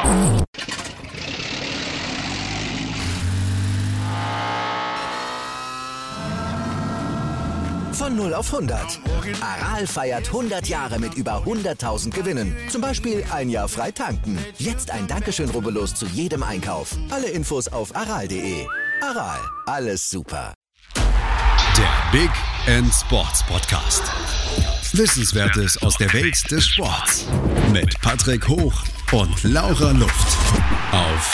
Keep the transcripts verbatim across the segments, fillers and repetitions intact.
Von null auf hundert. Aral feiert hundert Jahre mit über hunderttausend Gewinnen. Zum Beispiel ein Jahr frei tanken. Jetzt ein Dankeschön, rubbellos zu jedem Einkauf. Alle Infos auf aral punkt de. Aral, alles super. Der Big End Sports Podcast. Wissenswertes aus der Welt des Sports. Mit Patrick Hoch und Laura Luft. Auf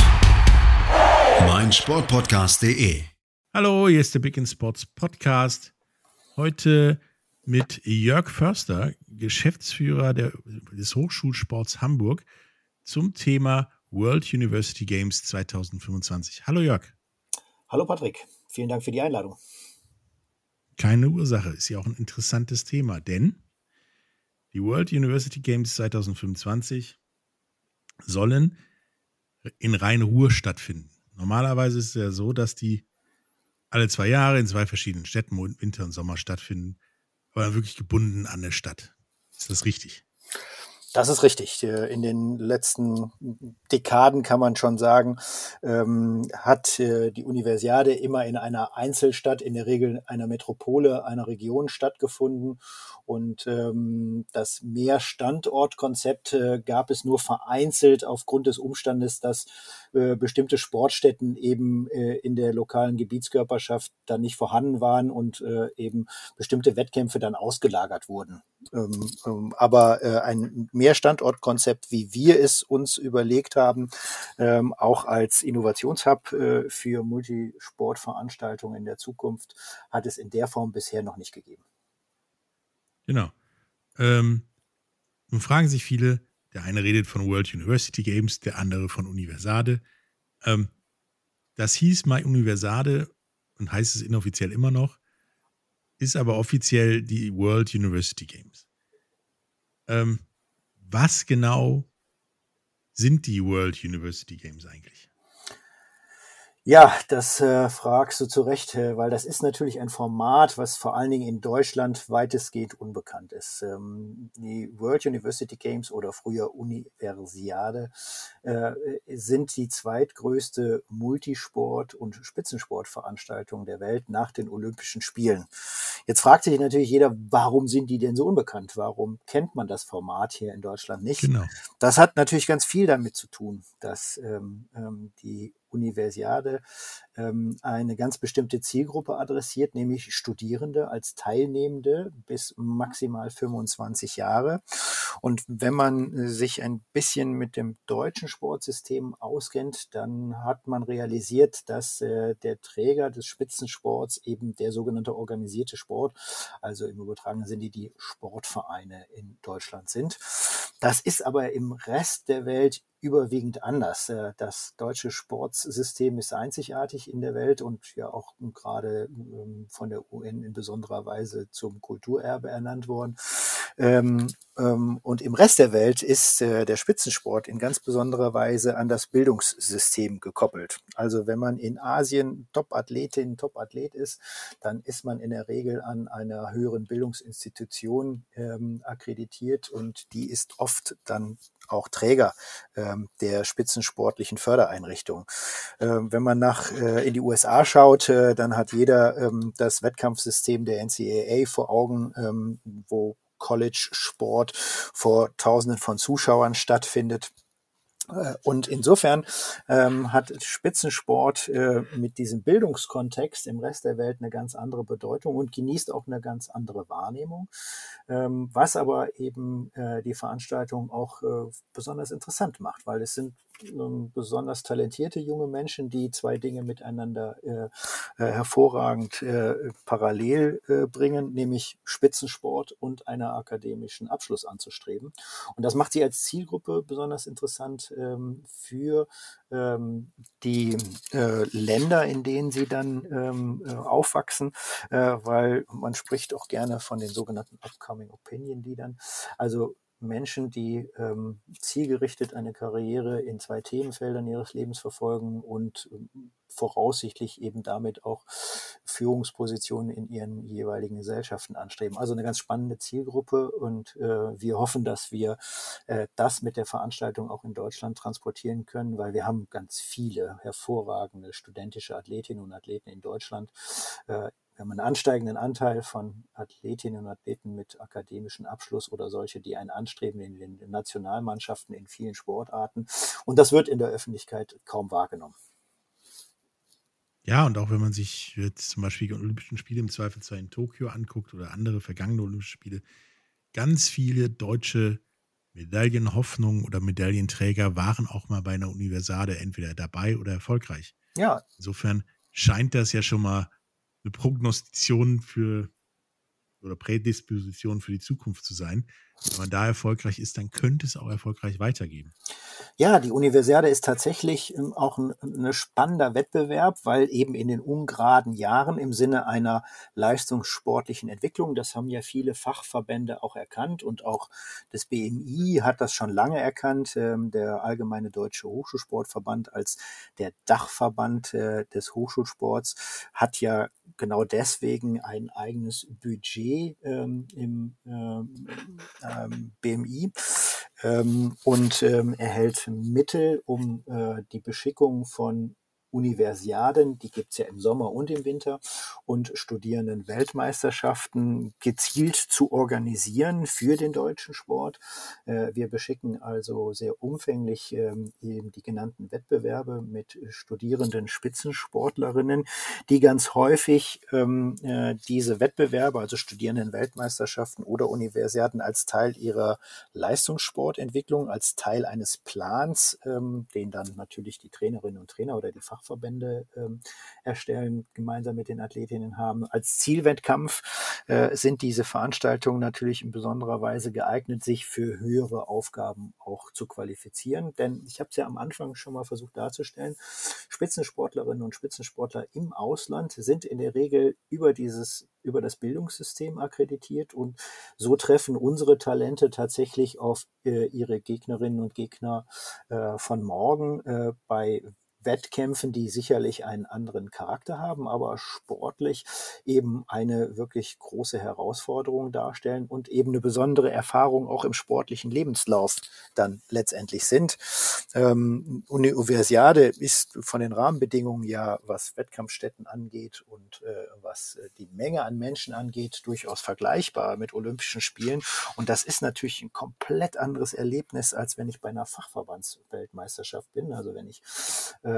meinsportpodcast punkt de. Hallo, hier ist der Big End Sports Podcast. Heute mit Jörg Förster, Geschäftsführer der, des Hochschulsports Hamburg, zum Thema World University Games zwanzig fünfundzwanzig. Hallo Jörg. Hallo Patrick, vielen Dank für die Einladung. Keine Ursache, ist ja auch ein interessantes Thema, denn die World University Games zwanzig fünfundzwanzig sollen in Rhein-Ruhr stattfinden. Normalerweise ist es ja so, dass die alle zwei Jahre in zwei verschiedenen Städten, Winter und Sommer, stattfinden, aber dann wirklich gebunden an der Stadt. Ist das richtig? Das ist richtig. In den letzten Dekaden kann man schon sagen, ähm, hat äh, die Universiade immer in einer Einzelstadt, in der Regel einer Metropole, einer Region stattgefunden. Und ähm, das Mehrstandortkonzept äh, gab es nur vereinzelt aufgrund des Umstandes, dass äh, bestimmte Sportstätten eben äh, in der lokalen Gebietskörperschaft dann nicht vorhanden waren und äh, eben bestimmte Wettkämpfe dann ausgelagert wurden. Ähm, ähm, aber äh, ein Mehrstandortkonzept, wie wir es uns überlegt haben, ähm, auch als Innovationshub äh, für Multisportveranstaltungen in der Zukunft, hat es in der Form bisher noch nicht gegeben. Genau. Ähm, nun fragen sich viele, der eine redet von World University Games, der andere von Universiade. Ähm, das hieß mal Universiade und heißt es inoffiziell immer noch, ist aber offiziell die World University Games. Ähm, was genau sind die World University Games eigentlich? Ja, das äh, fragst du zu Recht, äh, weil das ist natürlich ein Format, was vor allen Dingen in Deutschland weitestgehend unbekannt ist. Ähm, die World University Games oder früher Universiade äh, sind die zweitgrößte Multisport- und Spitzensportveranstaltung der Welt nach den Olympischen Spielen. Jetzt fragt sich natürlich jeder, warum sind die denn so unbekannt? Warum kennt man das Format hier in Deutschland nicht? Genau. Das hat natürlich ganz viel damit zu tun, dass ähm, ähm, die Universiade ähm, eine ganz bestimmte Zielgruppe adressiert, nämlich Studierende als Teilnehmende bis maximal fünfundzwanzig Jahre. Und wenn man sich ein bisschen mit dem deutschen Sportsystem auskennt, dann hat man realisiert, dass äh, der Träger des Spitzensports eben der sogenannte organisierte Sport, also im übertragenen Sinne die Sportvereine in Deutschland sind. Das ist aber im Rest der Welt überwiegend anders. Das deutsche Sportsystem ist einzigartig in der Welt und ja auch gerade von der U N in besonderer Weise zum Kulturerbe ernannt worden. Und im Rest der Welt ist der Spitzensport in ganz besonderer Weise an das Bildungssystem gekoppelt. Also wenn man in Asien Top-Athletin, Top-Athlet ist, dann ist man in der Regel an einer höheren Bildungsinstitution ähm, akkreditiert und die ist oft dann auch Träger ähm, der spitzensportlichen Fördereinrichtung. Ähm, wenn man nach äh, in die U S A schaut, äh, dann hat jeder ähm, das Wettkampfsystem der N C A A vor Augen, ähm, wo College-Sport vor Tausenden von Zuschauern stattfindet. Und insofern ähm, hat Spitzensport äh, mit diesem Bildungskontext im Rest der Welt eine ganz andere Bedeutung und genießt auch eine ganz andere Wahrnehmung, ähm, was aber eben äh, die Veranstaltung auch äh, besonders interessant macht, weil es sind ähm, besonders talentierte junge Menschen, die zwei Dinge miteinander äh, äh, hervorragend äh, parallel äh, bringen, nämlich Spitzensport und einen akademischen Abschluss anzustreben. Und das macht sie als Zielgruppe besonders interessant für ähm, die äh, Länder, in denen sie dann ähm, äh, aufwachsen, äh, weil man spricht auch gerne von den sogenannten Upcoming Opinion Leadern. Also Menschen, die ähm, zielgerichtet eine Karriere in zwei Themenfeldern ihres Lebens verfolgen und ähm, voraussichtlich eben damit auch Führungspositionen in ihren jeweiligen Gesellschaften anstreben. Also eine ganz spannende Zielgruppe und äh, wir hoffen, dass wir äh, das mit der Veranstaltung auch in Deutschland transportieren können, weil wir haben ganz viele hervorragende studentische Athletinnen und Athleten in Deutschland. Äh, Wir haben einen ansteigenden Anteil von Athletinnen und Athleten mit akademischem Abschluss oder solche, die einen anstreben in den Nationalmannschaften in vielen Sportarten. Und das wird in der Öffentlichkeit kaum wahrgenommen. Ja, und auch wenn man sich jetzt zum Beispiel die Olympischen Spiele im Zweifelsfall in Tokio anguckt oder andere vergangene Olympische Spiele, ganz viele deutsche Medaillenhoffnungen oder Medaillenträger waren auch mal bei einer Universiade entweder dabei oder erfolgreich. Ja. Insofern scheint das ja schon mal eine Prognostization für oder Prädisposition für die Zukunft zu sein. Wenn man da erfolgreich ist, dann könnte es auch erfolgreich weitergehen. Ja, die Universiade ist tatsächlich ähm, auch ein, ein spannender Wettbewerb, weil eben in den ungeraden Jahren im Sinne einer leistungssportlichen Entwicklung, das haben ja viele Fachverbände auch erkannt und auch das B M I hat das schon lange erkannt, ähm, der Allgemeine Deutsche Hochschulsportverband als der Dachverband äh, des Hochschulsports hat ja genau deswegen ein eigenes Budget ähm, im ähm, ähm, B M I ähm, und ähm, erhält Mittel, um äh, die Beschickung von Universiaden, die gibt es ja im Sommer und im Winter, und Studierenden-Weltmeisterschaften gezielt zu organisieren für den deutschen Sport. Äh, wir beschicken also sehr umfänglich ähm, eben die genannten Wettbewerbe mit studierenden Spitzensportlerinnen, die ganz häufig ähm, äh, diese Wettbewerbe, also Studierenden-Weltmeisterschaften oder Universiaden, als Teil ihrer Leistungssportentwicklung, als Teil eines Plans, ähm, den dann natürlich die Trainerinnen und Trainer oder die Fachverbände ähm, erstellen, gemeinsam mit den Athletinnen haben. Als Zielwettkampf äh, sind diese Veranstaltungen natürlich in besonderer Weise geeignet, sich für höhere Aufgaben auch zu qualifizieren. Denn ich habe es ja am Anfang schon mal versucht darzustellen, Spitzensportlerinnen und Spitzensportler im Ausland sind in der Regel über dieses über das Bildungssystem akkreditiert und so treffen unsere Talente tatsächlich auf äh, ihre Gegnerinnen und Gegner äh, von morgen äh, bei Wettkämpfen, die sicherlich einen anderen Charakter haben, aber sportlich eben eine wirklich große Herausforderung darstellen und eben eine besondere Erfahrung auch im sportlichen Lebenslauf dann letztendlich sind. Ähm, Universiade ist von den Rahmenbedingungen ja, was Wettkampfstätten angeht und äh, was die Menge an Menschen angeht, durchaus vergleichbar mit Olympischen Spielen. Und das ist natürlich ein komplett anderes Erlebnis, als wenn ich bei einer Fachverbandsweltmeisterschaft bin. Also wenn ich äh,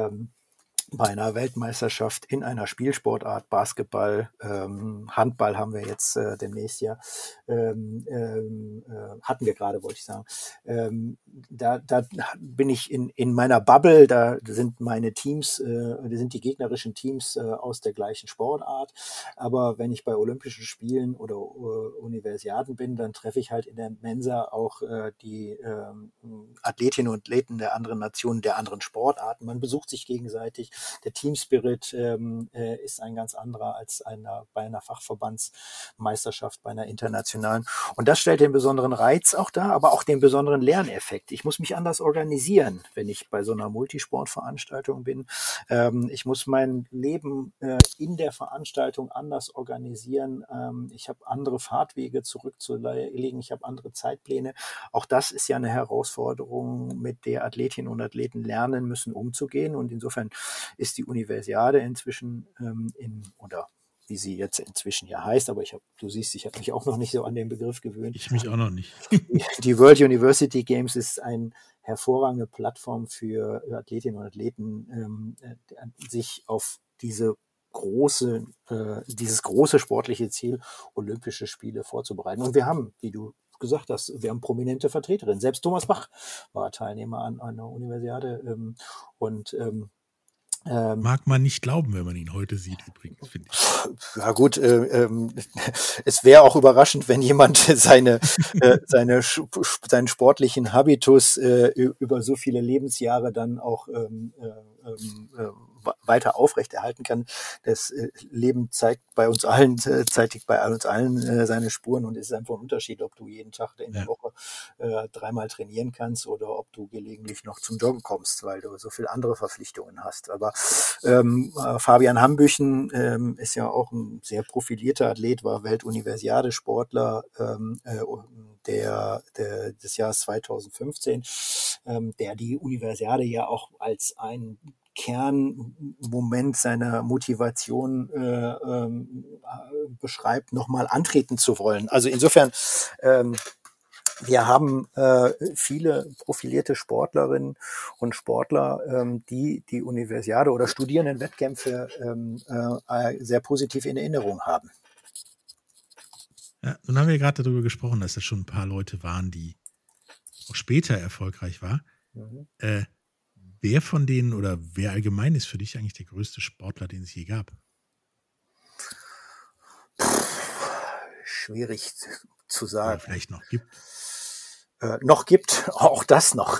bei einer Weltmeisterschaft in einer Spielsportart, Basketball, ähm, Handball haben wir jetzt äh, demnächst ja, ähm, ähm, äh, hatten wir gerade, wollte ich sagen. Ähm, da, da bin ich in, in meiner Bubble, da sind meine Teams, äh, da sind die gegnerischen Teams äh, aus der gleichen Sportart. Aber wenn ich bei Olympischen Spielen oder äh, Universiaden bin, dann treffe ich halt in der Mensa auch äh, die äh, Athletinnen und Athleten der anderen Nationen, der anderen Sportarten. Man besucht sich gegenseitig. Der Teamspirit ähm, äh, ist ein ganz anderer als einer, bei einer Fachverbandsmeisterschaft, bei einer internationalen. Und das stellt den besonderen Reiz auch dar, aber auch den besonderen Lerneffekt. Ich muss mich anders organisieren, wenn ich bei so einer Multisportveranstaltung bin. Ähm, ich muss mein Leben äh, in der Veranstaltung anders organisieren. Ähm, ich habe andere Fahrtwege zurückzulegen. Ich habe andere Zeitpläne. Auch das ist ja eine Herausforderung, mit der Athletinnen und Athleten lernen müssen, umzugehen. Und insofern ist die Universiade inzwischen ähm, in, oder wie sie jetzt inzwischen ja heißt, aber ich habe, du siehst, ich habe mich auch noch nicht so an den Begriff gewöhnt. Ich mich auch noch nicht. Die, die World University Games ist eine hervorragende Plattform für Athletinnen und Athleten, ähm, sich auf diese große, äh, dieses große sportliche Ziel, Olympische Spiele vorzubereiten. Und wir haben, wie du gesagt hast, wir haben prominente Vertreterinnen. Selbst Thomas Bach war Teilnehmer an, an einer Universiade ähm, und ähm, Ähm, Mag man nicht glauben, wenn man ihn heute sieht, übrigens, finde ich. Ja gut, äh, ähm, es wäre auch überraschend, wenn jemand seine, äh, seine seinen sportlichen Habitus äh, über so viele Lebensjahre dann auch ähm, äh, ähm, äh, weiter aufrechterhalten kann. Das äh, Leben zeigt bei uns allen, äh, zeitigt bei uns allen äh, seine Spuren und es ist einfach ein Unterschied, ob du jeden Tag in der Ja. Woche äh, dreimal trainieren kannst oder ob du gelegentlich noch zum Joggen kommst, weil du so viele andere Verpflichtungen hast. Aber ähm, äh, Fabian Hambüchen ähm, ist ja auch ein sehr profilierter Athlet, war Weltuniversiade-Sportler ähm, äh, der, der des Jahres zweitausendfünfzehn, ähm, der die Universiade ja auch als ein Kernmoment seiner Motivation äh, ähm, äh, beschreibt, nochmal antreten zu wollen. Also insofern, ähm, wir haben äh, viele profilierte Sportlerinnen und Sportler, ähm, die die Universiade oder Studierendenwettkämpfe ähm, äh, sehr positiv in Erinnerung haben. Ja, nun haben wir gerade darüber gesprochen, dass das schon ein paar Leute waren, die auch später erfolgreich waren. Mhm. Äh, wer von denen oder wer allgemein ist für dich eigentlich der größte Sportler, den es je gab? Schwierig zu Oder sagen. vielleicht noch gibt? Äh, noch gibt, auch das noch.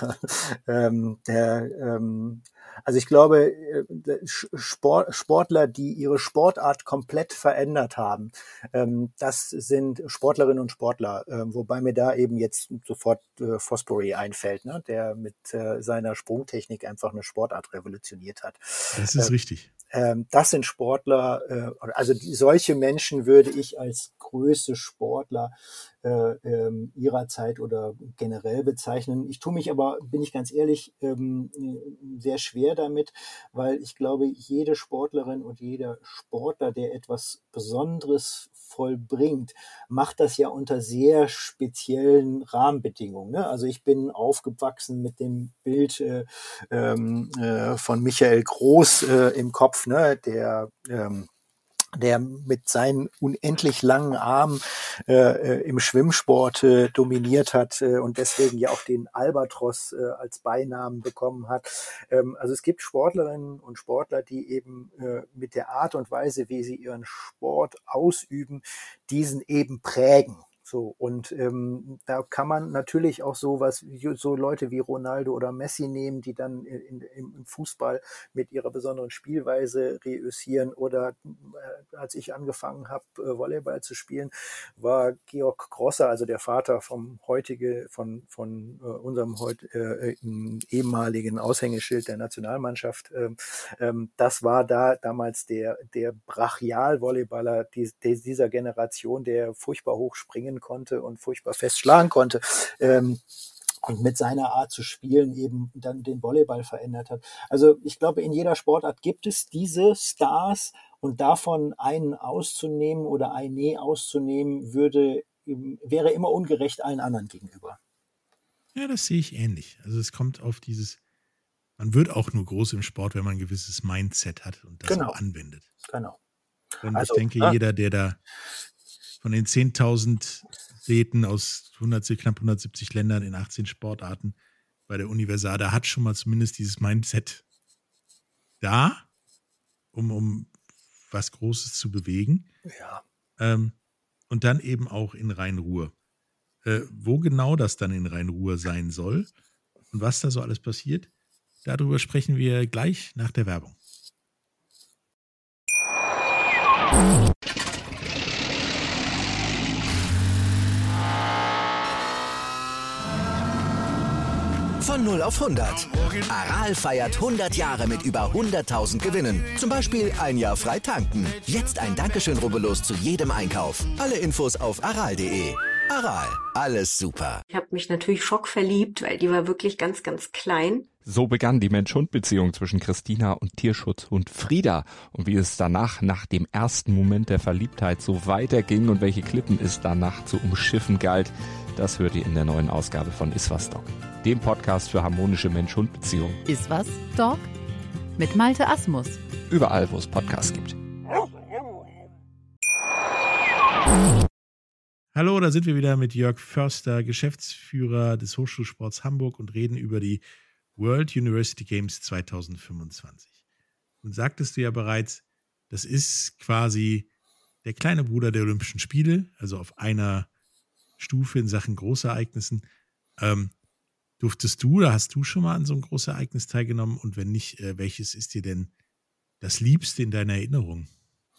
ähm, der, ähm, also ich glaube, äh, Sport, Sportler, die ihre Sportart komplett verändert haben, ähm, das sind Sportlerinnen und Sportler, äh, wobei mir da eben jetzt sofort äh, Fosbury einfällt, ne, der mit äh, seiner Sprungtechnik einfach eine Sportart revolutioniert hat. Das ist äh, richtig. Ähm, das sind Sportler, äh, also die, solche Menschen würde ich als größte Sportler äh, ähm, ihrer Zeit oder generell bezeichnen. Ich tue mich aber, bin ich ganz ehrlich, ähm, sehr schwer damit, weil ich glaube, jede Sportlerin und jeder Sportler, der etwas Besonderes vollbringt, macht das ja unter sehr speziellen Rahmenbedingungen. Ne? Also ich bin aufgewachsen mit dem Bild äh, ähm, äh, von Michael Groß äh, im Kopf, ne? der ähm, der mit seinen unendlich langen Armen äh, im Schwimmsport äh, dominiert hat äh, und deswegen ja auch den Albatros äh, als Beinamen bekommen hat. Ähm, also es gibt Sportlerinnen und Sportler, die eben äh, mit der Art und Weise, wie sie ihren Sport ausüben, diesen eben prägen. So, und ähm, da kann man natürlich auch sowas, so Leute wie Ronaldo oder Messi nehmen, die dann in, in, im Fußball mit ihrer besonderen Spielweise reüssieren. Oder äh, als ich angefangen habe, äh, Volleyball zu spielen, war Georg Grosser, also der Vater vom heutige, von, von äh, unserem heut, äh, ehemaligen Aushängeschild der Nationalmannschaft. Ähm, ähm, das war da damals der, der Brachial-Volleyballer die, die, dieser Generation, der furchtbar hoch springen konnte und furchtbar fest schlagen konnte. Ähm, und mit seiner Art zu spielen eben dann den Volleyball verändert hat. Also ich glaube, in jeder Sportart gibt es diese Stars und davon einen auszunehmen oder eine auszunehmen, würde, wäre immer ungerecht allen anderen gegenüber. Ja, das sehe ich ähnlich. Also es kommt auf dieses, man wird auch nur groß im Sport, wenn man ein gewisses Mindset hat und das Genau. auch anwendet. Genau. Und Also, ich denke, ja. jeder, der da von den zehntausend Athleten aus hundert, knapp hundertsiebzig Ländern in achtzehn Sportarten bei der Universiade hat schon mal zumindest dieses Mindset da, um, um was Großes zu bewegen. Ja. Ähm, und dann eben auch in Rhein-Ruhr. Äh, wo genau das dann in Rhein-Ruhr sein soll und was da so alles passiert, darüber sprechen wir gleich nach der Werbung. Von null auf hundert. Aral feiert hundert Jahre mit über hunderttausend Gewinnen. Zum Beispiel ein Jahr frei tanken. Jetzt ein Dankeschön, rubbellos zu jedem Einkauf. Alle Infos auf aral punkt de. Aral, alles super. Ich habe mich natürlich schockverliebt, weil die war wirklich ganz, ganz klein. So begann die Mensch-Hund-Beziehung zwischen Christina und Tierschutzhund Frieda. Und wie es danach, nach dem ersten Moment der Verliebtheit, so weiterging und welche Klippen es danach zu umschiffen galt, das hört ihr in der neuen Ausgabe von Iswas Dog, dem Podcast für harmonische Mensch-Hund-Beziehungen. Iswas Dog? Mit Malte Asmus. Überall, wo es Podcasts gibt. Hallo, da sind wir wieder mit Jörg Förster, Geschäftsführer des Hochschulsports Hamburg und reden über die World University Games zwanzig fünfundzwanzig. Und sagtest du ja bereits, das ist quasi der kleine Bruder der Olympischen Spiele, also auf einer Stufe in Sachen Großereignissen. Ähm, Durftest du oder hast du schon mal an so einem großen Ereignis teilgenommen? Und wenn nicht, äh, welches ist dir denn das Liebste in deiner Erinnerung?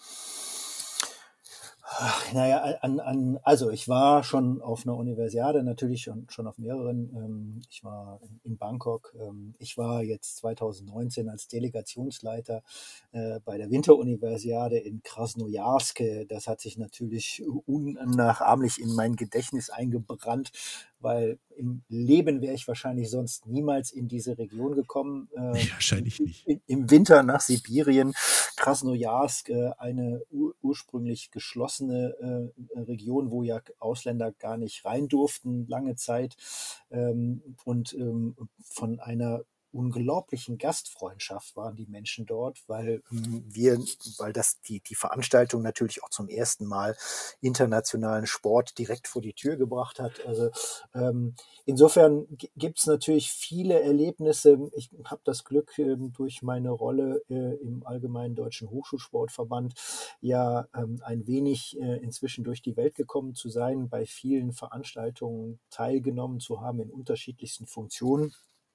Ach, naja, an, an, also ich war schon auf einer Universiade, natürlich schon, schon auf mehreren. Ähm, ich war in, in Bangkok. Ähm, ich war jetzt zwanzig neunzehn als Delegationsleiter äh, bei der Winteruniversiade in Krasnojarsk. Das hat sich natürlich unnachahmlich in mein Gedächtnis eingebrannt, weil im Leben wäre ich wahrscheinlich sonst niemals in diese Region gekommen. Äh, Nee, wahrscheinlich nicht. im, Im Winter nach Sibirien, Krasnojarsk, äh, eine ur ursprünglich geschlossene äh, Region, wo ja Ausländer gar nicht rein durften, lange Zeit. Ähm, und ähm, von einer unglaublichen Gastfreundschaft waren die Menschen dort, weil ähm, wir, weil das die, die Veranstaltung natürlich auch zum ersten Mal internationalen Sport direkt vor die Tür gebracht hat. Also ähm, insofern gibt es natürlich viele Erlebnisse. Ich habe das Glück, ähm, durch meine Rolle äh, im Allgemeinen Deutschen Hochschulsportverband ja ähm, ein wenig äh, inzwischen durch die Welt gekommen zu sein, bei vielen Veranstaltungen teilgenommen zu haben in unterschiedlichsten Funktionen.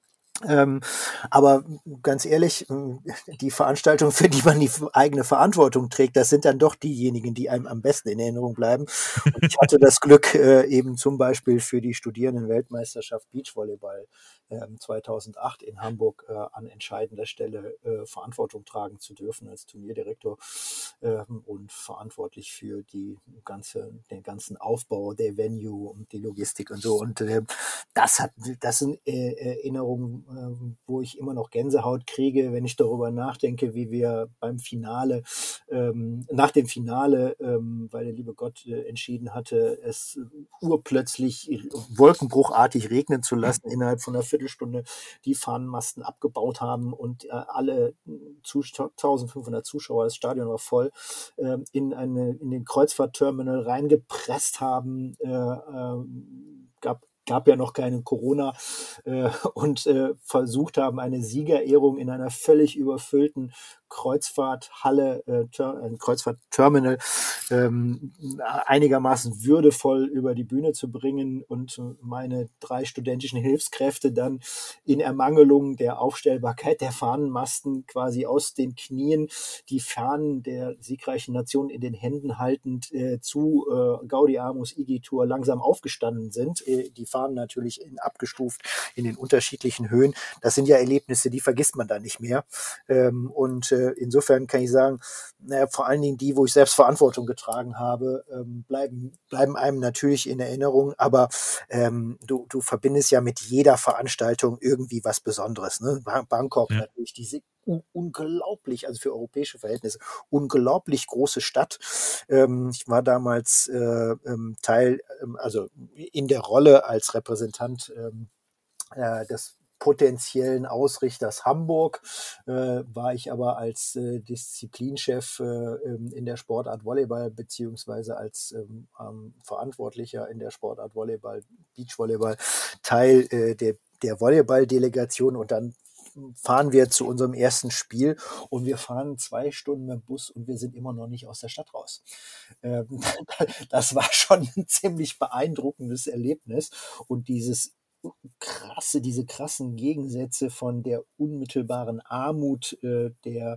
Ähm, aber ganz ehrlich, die Veranstaltung, für die man die eigene Verantwortung trägt, das sind dann doch diejenigen, die einem am besten in Erinnerung bleiben. Und ich hatte das Glück, äh, eben zum Beispiel für die Studierendenweltmeisterschaft Beachvolleyball ähm, zweitausendacht in Hamburg äh, an entscheidender Stelle äh, Verantwortung tragen zu dürfen als Turnierdirektor ähm, und verantwortlich für die ganze, den ganzen Aufbau der Venue und die Logistik und so. Und äh, das hat, das sind äh, Erinnerungen, äh, wo ich immer noch Gänsehaut kriege, wenn ich darüber nachdenke, wie wir beim Finale, ähm, nach dem Finale, ähm, weil der liebe Gott äh, entschieden hatte, es urplötzlich wolkenbruchartig regnen zu lassen, innerhalb von einer Viertelstunde die Fahnenmasten abgebaut haben und äh, alle eintausendfünfhundert Zuschauer, das Stadion war voll, äh, in, eine, in den Kreuzfahrtterminal reingepresst haben. Äh, äh, gab gab ja noch keine Corona äh, und äh, versucht haben, eine Siegerehrung in einer völlig überfüllten Kreuzfahrthalle, äh, Ter ein Kreuzfahrtterminal ähm, einigermaßen würdevoll über die Bühne zu bringen und meine drei studentischen Hilfskräfte dann in Ermangelung der Aufstellbarkeit der Fahnenmasten quasi aus den Knien die Fahnen der siegreichen Nation in den Händen haltend äh, zu äh, Gaudiamus Igitur langsam aufgestanden sind. Äh, die Fahnen natürlich in, abgestuft in den unterschiedlichen Höhen. Das sind ja Erlebnisse, die vergisst man da nicht mehr. Ähm, und äh, insofern kann ich sagen, naja, vor allen Dingen die, wo ich selbst Verantwortung getragen habe, ähm, bleiben, bleiben einem natürlich in Erinnerung, aber ähm, du, du verbindest ja mit jeder Veranstaltung irgendwie was Besonderes. Ne? Bangkok Ja. natürlich, diese unglaublich, also für europäische Verhältnisse, unglaublich große Stadt. Ähm, ich war damals äh, ähm, Teil, ähm, also in der Rolle als Repräsentant ähm, äh, des potenziellen Ausrichters Hamburg, äh, war ich aber als äh, Disziplinchef äh, in der Sportart Volleyball beziehungsweise als ähm, ähm, Verantwortlicher in der Sportart Volleyball, Beachvolleyball, Teil äh, der, der Volleyball-Delegation und dann fahren wir zu unserem ersten Spiel und wir fahren zwei Stunden mit dem Bus und wir sind immer noch nicht aus der Stadt raus. Ähm, das war schon ein ziemlich beeindruckendes Erlebnis und dieses krasse, diese krassen Gegensätze von der unmittelbaren Armut äh, der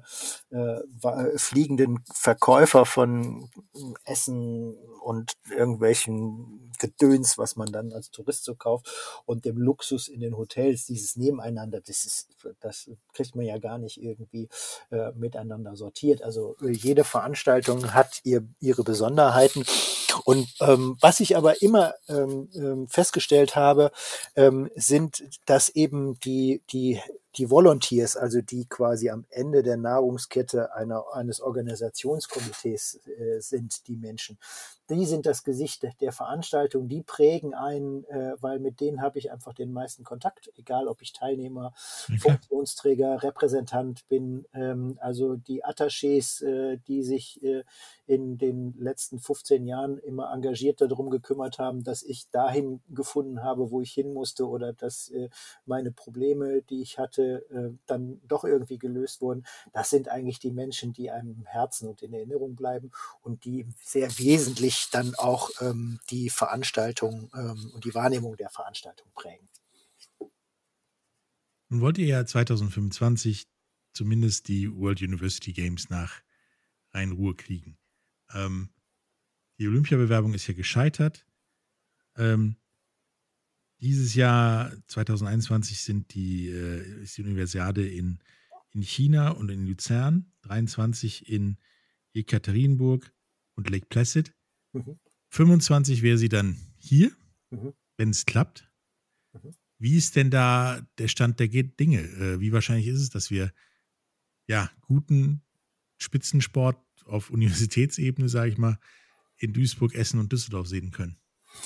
äh, fliegenden Verkäufer von Essen und irgendwelchen Gedöns, was man dann als Tourist so kauft, und dem Luxus in den Hotels, dieses Nebeneinander, das ist, das kriegt man ja gar nicht irgendwie äh, miteinander sortiert. Also äh, jede Veranstaltung hat ihr, ihre Besonderheiten. Und ähm, was ich aber immer ähm, festgestellt habe, ähm, sind, dass eben die, die, die Volunteers, also die quasi am Ende der Nahrungskette einer, eines Organisationskomitees äh, sind, die Menschen. Die sind das Gesicht der Veranstaltung, die prägen einen, äh, weil mit denen habe ich einfach den meisten Kontakt, egal ob ich Teilnehmer, Okay. Funktionsträger, Repräsentant bin. Ähm, also die Attachés, äh, die sich äh, in den letzten fünfzehn Jahren immer engagiert darum gekümmert haben, dass ich dahin gefunden habe, wo ich hin musste oder dass äh, meine Probleme, die ich hatte, äh, dann doch irgendwie gelöst wurden. Das sind eigentlich die Menschen, die einem im Herzen und in Erinnerung bleiben und die sehr wesentlich dann auch ähm, die Veranstaltung ähm, und die Wahrnehmung der Veranstaltung prägen. Nun wollt ihr ja zwanzig fünfundzwanzig zumindest die World University Games nach Rhein-Ruhr kriegen. Ähm, die Olympiabewerbung ist ja gescheitert. Ähm, dieses Jahr, zwanzig einundzwanzig, sind die, äh, ist die Universiade in, in China und in Luzern, dreiundzwanzig in Jekaterinburg und Lake Placid. Mhm. fünfundzwanzig wäre sie dann hier, Mhm. wenn es klappt. Mhm. Wie ist denn da der Stand der Dinge? Äh, wie wahrscheinlich ist es, dass wir ja guten Spitzensport auf Universitätsebene, sage ich mal, in Duisburg, Essen und Düsseldorf sehen können?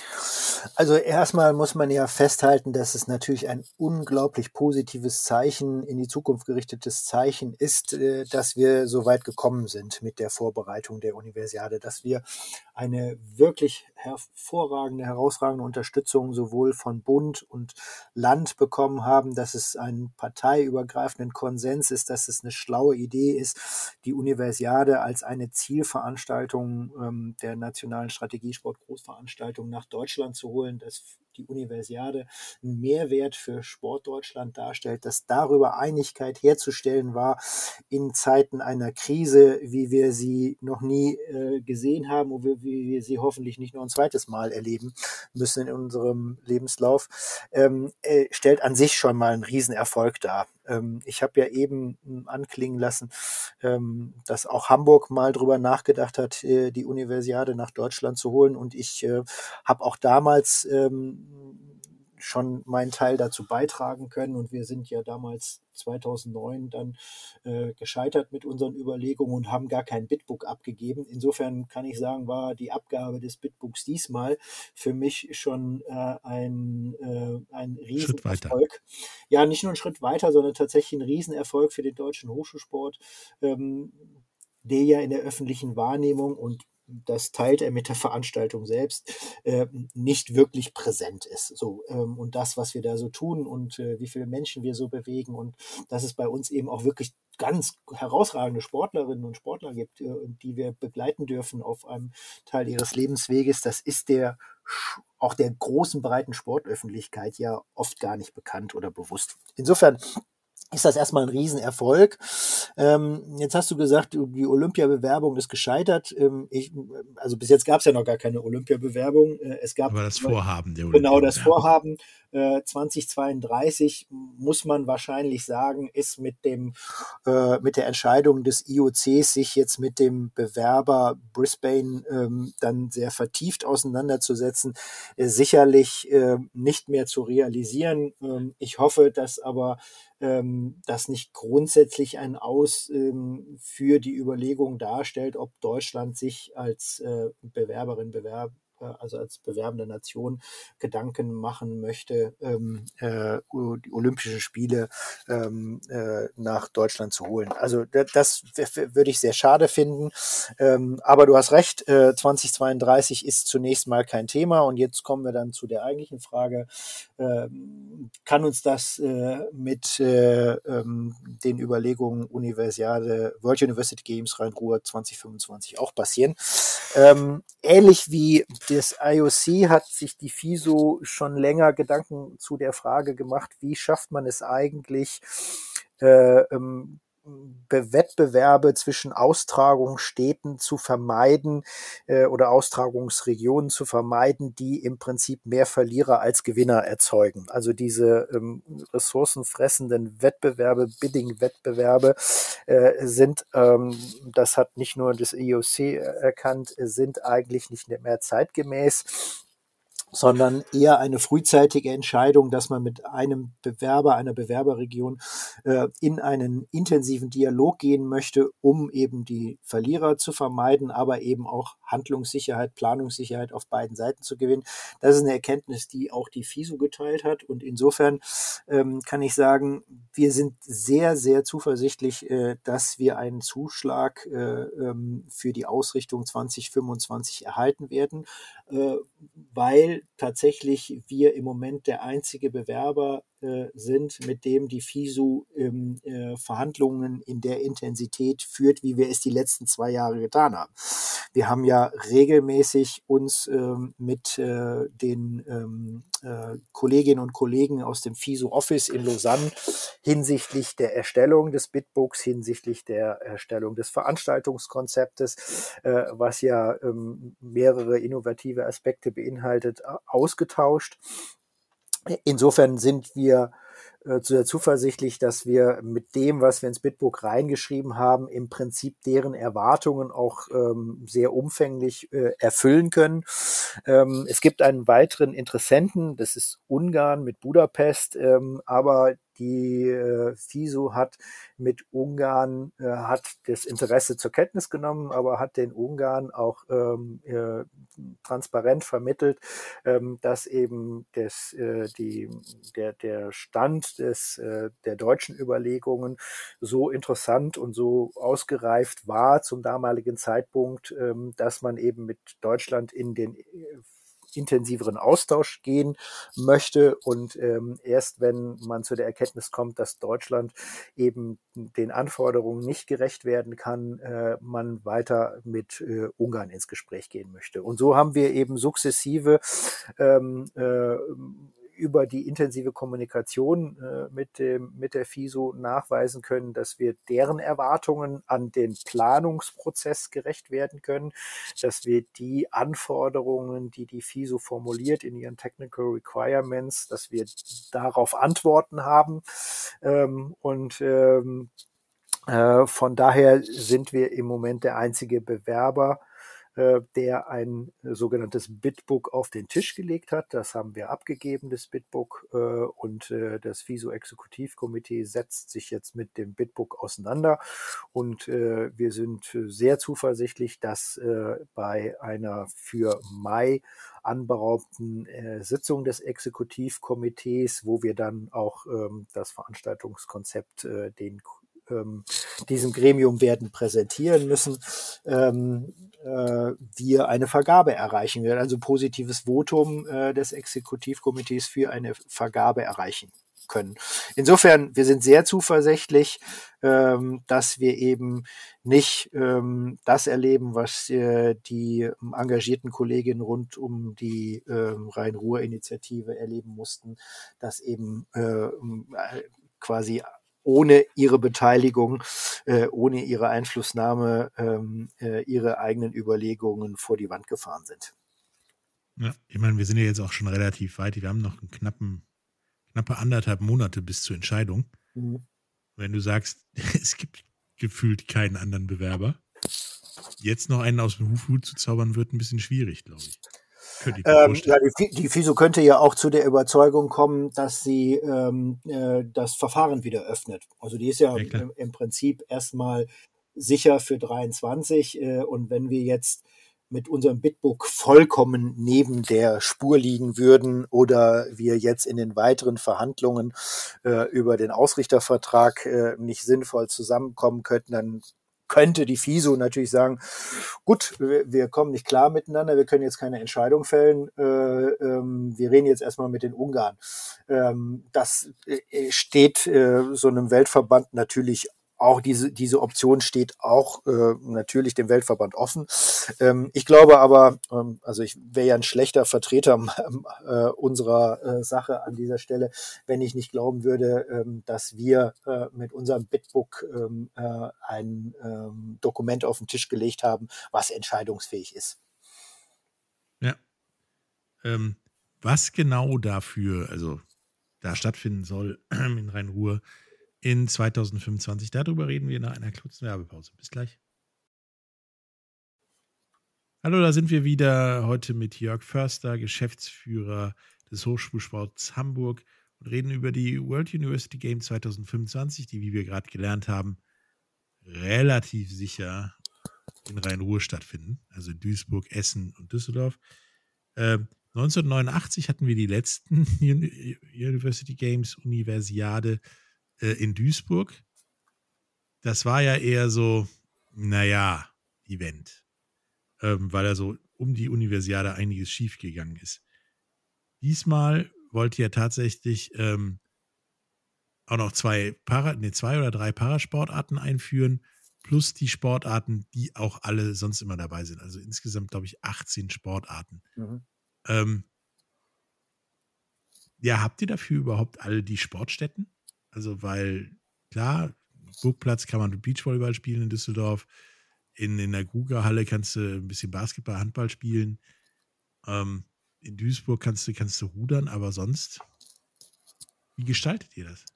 Also erstmal muss man ja festhalten, dass es natürlich ein unglaublich positives Zeichen, in die Zukunft gerichtetes Zeichen ist, äh, dass wir so weit gekommen sind mit der Vorbereitung der Universiade, dass wir eine wirklich hervorragende, herausragende Unterstützung sowohl von Bund und Land bekommen haben, dass es einen parteiübergreifenden Konsens ist, dass es eine schlaue Idee ist, die Universiade als eine Zielveranstaltung ähm, der nationalen Strategiesport-Großveranstaltung nach Deutschland zu holen, dass die Universiade einen Mehrwert für Sportdeutschland darstellt, dass darüber Einigkeit herzustellen war in Zeiten einer Krise, wie wir sie noch nie äh, gesehen haben und wie, wie wir sie hoffentlich nicht noch ein zweites Mal erleben müssen in unserem Lebenslauf, ähm, äh, stellt an sich schon mal einen Riesenerfolg dar. Ähm, ich habe ja eben ähm, anklingen lassen, ähm, dass auch Hamburg mal drüber nachgedacht hat, äh, die Universiade nach Deutschland zu holen, und ich äh, habe auch damals ähm, schon meinen Teil dazu beitragen können, und wir sind ja damals zweitausendneun dann äh, gescheitert mit unseren Überlegungen und haben gar kein Bitbook abgegeben. Insofern kann ich sagen, war die Abgabe des Bitbooks diesmal für mich schon äh, ein, äh, ein Riesenerfolg. Ja, nicht nur ein Schritt weiter, sondern tatsächlich ein Riesenerfolg für den deutschen Hochschulsport, ähm, der ja in der öffentlichen Wahrnehmung, und das teilt er mit der Veranstaltung selbst, äh, nicht wirklich präsent ist. So, ähm, und das, was wir da so tun und äh, wie viele Menschen wir so bewegen, und dass es bei uns eben auch wirklich ganz herausragende Sportlerinnen und Sportler gibt, äh, die wir begleiten dürfen auf einem Teil ihres Lebensweges, das ist der auch der großen, breiten Sportöffentlichkeit ja oft gar nicht bekannt oder bewusst. Insofern ist das erstmal ein Riesenerfolg. Ähm, jetzt hast du gesagt, die Olympiabewerbung ist gescheitert. Ähm, ich, also bis jetzt gab es ja noch gar keine Olympiabewerbung. Äh, es gab aber das Vorhaben der Genau, das Olympiabewerbung. Vorhaben äh, zwanzig zweiunddreißig, muss man wahrscheinlich sagen, ist mit dem äh, mit der Entscheidung des I O Cs, sich jetzt mit dem Bewerber Brisbane ähm, dann sehr vertieft auseinanderzusetzen, äh, sicherlich äh, nicht mehr zu realisieren. Ähm, ich hoffe, dass aber ähm, das nicht grundsätzlich ein Aus ähm, für die Überlegung darstellt, ob Deutschland sich als äh, Bewerberin, Bewerber, also als bewerbende Nation, Gedanken machen möchte, ähm, äh, die Olympischen Spiele ähm, äh, nach Deutschland zu holen. Also das würde ich sehr schade finden. Ähm, aber du hast recht, äh, zwanzig zweiunddreißig ist zunächst mal kein Thema, und jetzt kommen wir dann zu der eigentlichen Frage. Ähm, kann uns das äh, mit äh, ähm, den Überlegungen Universiade, World University Games Rhein-Ruhr zwanzig fünfundzwanzig auch passieren? Ähm, ähnlich wie das I O C hat sich die FISO schon länger Gedanken zu der Frage gemacht, wie schafft man es eigentlich, äh, ähm, Wettbewerbe zwischen Austragungsstädten zu vermeiden äh, oder Austragungsregionen zu vermeiden, die im Prinzip mehr Verlierer als Gewinner erzeugen. Also diese ähm, ressourcenfressenden Wettbewerbe, Bidding-Wettbewerbe äh, sind, ähm, das hat nicht nur das I O C erkannt, sind eigentlich nicht mehr zeitgemäß, sondern eher eine frühzeitige Entscheidung, dass man mit einem Bewerber, einer Bewerberregion äh, in einen intensiven Dialog gehen möchte, um eben die Verlierer zu vermeiden, aber eben auch Handlungssicherheit, Planungssicherheit auf beiden Seiten zu gewinnen. Das ist eine Erkenntnis, die auch die FISO geteilt hat, und insofern ähm, kann ich sagen, wir sind sehr, sehr zuversichtlich, äh, dass wir einen Zuschlag äh, ähm, für die Ausrichtung zwanzig fünfundzwanzig erhalten werden, äh, weil tatsächlich wir im Moment der einzige Bewerber äh, sind, mit dem die FISU ähm, äh, Verhandlungen in der Intensität führt, wie wir es die letzten zwei Jahre getan haben. Wir haben ja regelmäßig uns ähm, mit äh, den ähm, äh, Kolleginnen und Kollegen aus dem FISU Office in Lausanne hinsichtlich der Erstellung des Bitbooks, hinsichtlich der Erstellung des Veranstaltungskonzeptes, äh, was ja ähm, mehrere innovative Aspekte beinhaltet, ausgetauscht. Insofern sind wir äh, sehr zuversichtlich, dass wir mit dem, was wir ins Bitbook reingeschrieben haben, im Prinzip deren Erwartungen auch ähm, sehr umfänglich äh, erfüllen können. Ähm, es gibt einen weiteren Interessenten, das ist Ungarn mit Budapest, ähm, aber die äh, FISU hat mit Ungarn, äh, hat das Interesse zur Kenntnis genommen, aber hat den Ungarn auch ähm, äh, transparent vermittelt, ähm, dass eben das, äh, die, der, der Stand des, äh, der deutschen Überlegungen so interessant und so ausgereift war zum damaligen Zeitpunkt, ähm, dass man eben mit Deutschland in den äh, intensiveren Austausch gehen möchte und ähm, erst wenn man zu der Erkenntnis kommt, dass Deutschland eben den Anforderungen nicht gerecht werden kann, äh, man weiter mit äh, Ungarn ins Gespräch gehen möchte. Und so haben wir eben sukzessive ähm, äh, über die intensive Kommunikation äh, mit, dem, mit der FISU nachweisen können, dass wir deren Erwartungen an den Planungsprozess gerecht werden können, dass wir die Anforderungen, die die FISU formuliert in ihren Technical Requirements, dass wir darauf Antworten haben. Ähm, und ähm, äh, von daher sind wir im Moment der einzige Bewerber, der ein sogenanntes Bitbook auf den Tisch gelegt hat. Das haben wir abgegeben, das Bitbook, und das FISU-Exekutivkomitee setzt sich jetzt mit dem Bitbook auseinander und wir sind sehr zuversichtlich, dass bei einer für Mai anberaumten Sitzung des Exekutivkomitees, wo wir dann auch das Veranstaltungskonzept den diesem Gremium werden präsentieren müssen, ähm, äh, wir eine Vergabe erreichen werden, also positives Votum äh, des Exekutivkomitees für eine Vergabe erreichen können. Insofern, wir sind sehr zuversichtlich, ähm, dass wir eben nicht ähm, das erleben, was äh, die engagierten Kolleginnen rund um die äh, Rhein-Ruhr-Initiative erleben mussten, dass eben äh, quasi ohne ihre Beteiligung, äh, ohne ihre Einflussnahme, ähm, äh, ihre eigenen Überlegungen vor die Wand gefahren sind. Ja, ich meine, wir sind ja jetzt auch schon relativ weit. Wir haben noch einen knappen, knappe anderthalb Monate bis zur Entscheidung. Mhm. Wenn du sagst, es gibt gefühlt keinen anderen Bewerber, jetzt noch einen aus dem Hut zu zaubern, wird ein bisschen schwierig, glaube ich. Ähm, ja, die, die FISU könnte ja auch zu der Überzeugung kommen, dass sie ähm, äh, das Verfahren wieder öffnet. Also die ist ja, ja im, im Prinzip erstmal sicher für dreiundzwanzig. Äh, und wenn wir jetzt mit unserem Bitbook vollkommen neben der Spur liegen würden oder wir jetzt in den weiteren Verhandlungen äh, über den Ausrichtervertrag äh, nicht sinnvoll zusammenkommen könnten, dann könnte die FISU natürlich sagen, gut, wir, wir kommen nicht klar miteinander, wir können jetzt keine Entscheidung fällen, äh, ähm, wir reden jetzt erstmal mit den Ungarn. Ähm, das äh, steht äh, so einem Weltverband natürlich auch, diese, diese Option steht auch äh, natürlich dem Weltverband offen. Ähm, ich glaube aber, ähm, also ich wäre ja ein schlechter Vertreter äh, unserer äh, Sache an dieser Stelle, wenn ich nicht glauben würde, ähm, dass wir äh, mit unserem Bitbook ähm, äh, ein ähm, Dokument auf den Tisch gelegt haben, was entscheidungsfähig ist. Ja. Ähm, was genau dafür, also da stattfinden soll in Rhein-Ruhr, in zwanzig fünfundzwanzig. Darüber reden wir nach einer kurzen Werbepause. Bis gleich. Hallo, da sind wir wieder heute mit Jörg Förster, Geschäftsführer des Hochschulsports Hamburg, und reden über die World University Games zwanzig fünfundzwanzig, die, wie wir gerade gelernt haben, relativ sicher in Rhein-Ruhr stattfinden. Also in Duisburg, Essen und Düsseldorf. Ähm, neunzehnhundertneunundachtzig hatten wir die letzten University Games, Universiade in Duisburg. Das war ja eher so, naja, Event, ähm, weil da so um die Universiade einiges schiefgegangen ist. Diesmal wollte ja tatsächlich ähm, auch noch zwei, Para, nee, zwei oder drei Parasportarten einführen, plus die Sportarten, die auch alle sonst immer dabei sind. Also insgesamt, glaube ich, achtzehn Sportarten. Mhm. Ähm, ja, habt ihr dafür überhaupt alle die Sportstätten? Also, weil, klar, Burgplatz kann man Beachvolleyball spielen in Düsseldorf. In, in der Gruger-Halle kannst du ein bisschen Basketball, Handball spielen. Ähm, in Duisburg kannst du, kannst du rudern, aber sonst, wie gestaltet ihr das?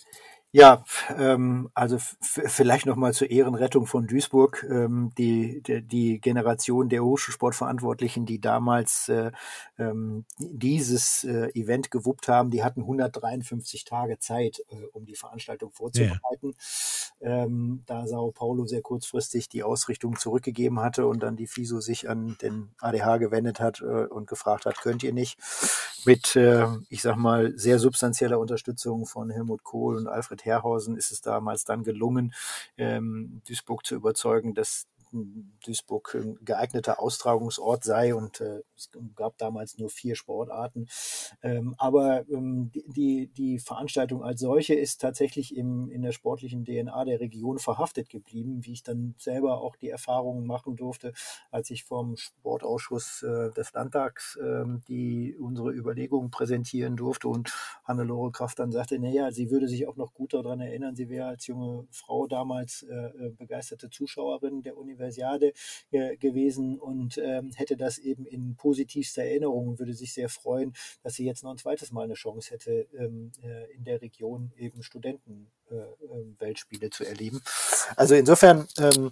Ja, ähm, also f- vielleicht nochmal zur Ehrenrettung von Duisburg. Ähm, die, die, die Generation der Hochschulsportverantwortlichen, die damals äh, ähm, dieses äh, Event gewuppt haben, die hatten hundertdreiundfünfzig Tage Zeit, äh, um die Veranstaltung vorzubereiten. Ja. Ähm, da Sao Paulo sehr kurzfristig die Ausrichtung zurückgegeben hatte und dann die FISO sich an den A D H gewendet hat äh, und gefragt hat, könnt ihr nicht? Mit, äh, ich sag mal, sehr substanzieller Unterstützung von Helmut Kohl und Alfred Herrhausen ist es damals dann gelungen, ähm, Duisburg zu überzeugen, dass Duisburg ein geeigneter Austragungsort sei und äh, es gab damals nur vier Sportarten. Ähm, aber ähm, die, die Veranstaltung als solche ist tatsächlich im, in der sportlichen D N A der Region verhaftet geblieben, wie ich dann selber auch die Erfahrungen machen durfte, als ich vom Sportausschuss äh, des Landtags äh, die unsere Überlegungen präsentieren durfte und Hannelore Kraft dann sagte, naja, sie würde sich auch noch gut daran erinnern, sie wäre als junge Frau damals äh, begeisterte Zuschauerin der Universiade äh, gewesen und ähm, hätte das eben in positivster Erinnerung und würde sich sehr freuen, dass sie jetzt noch ein zweites Mal eine Chance hätte, ähm, äh, in der Region eben Studenten-Weltspiele äh, zu erleben. Also insofern ähm,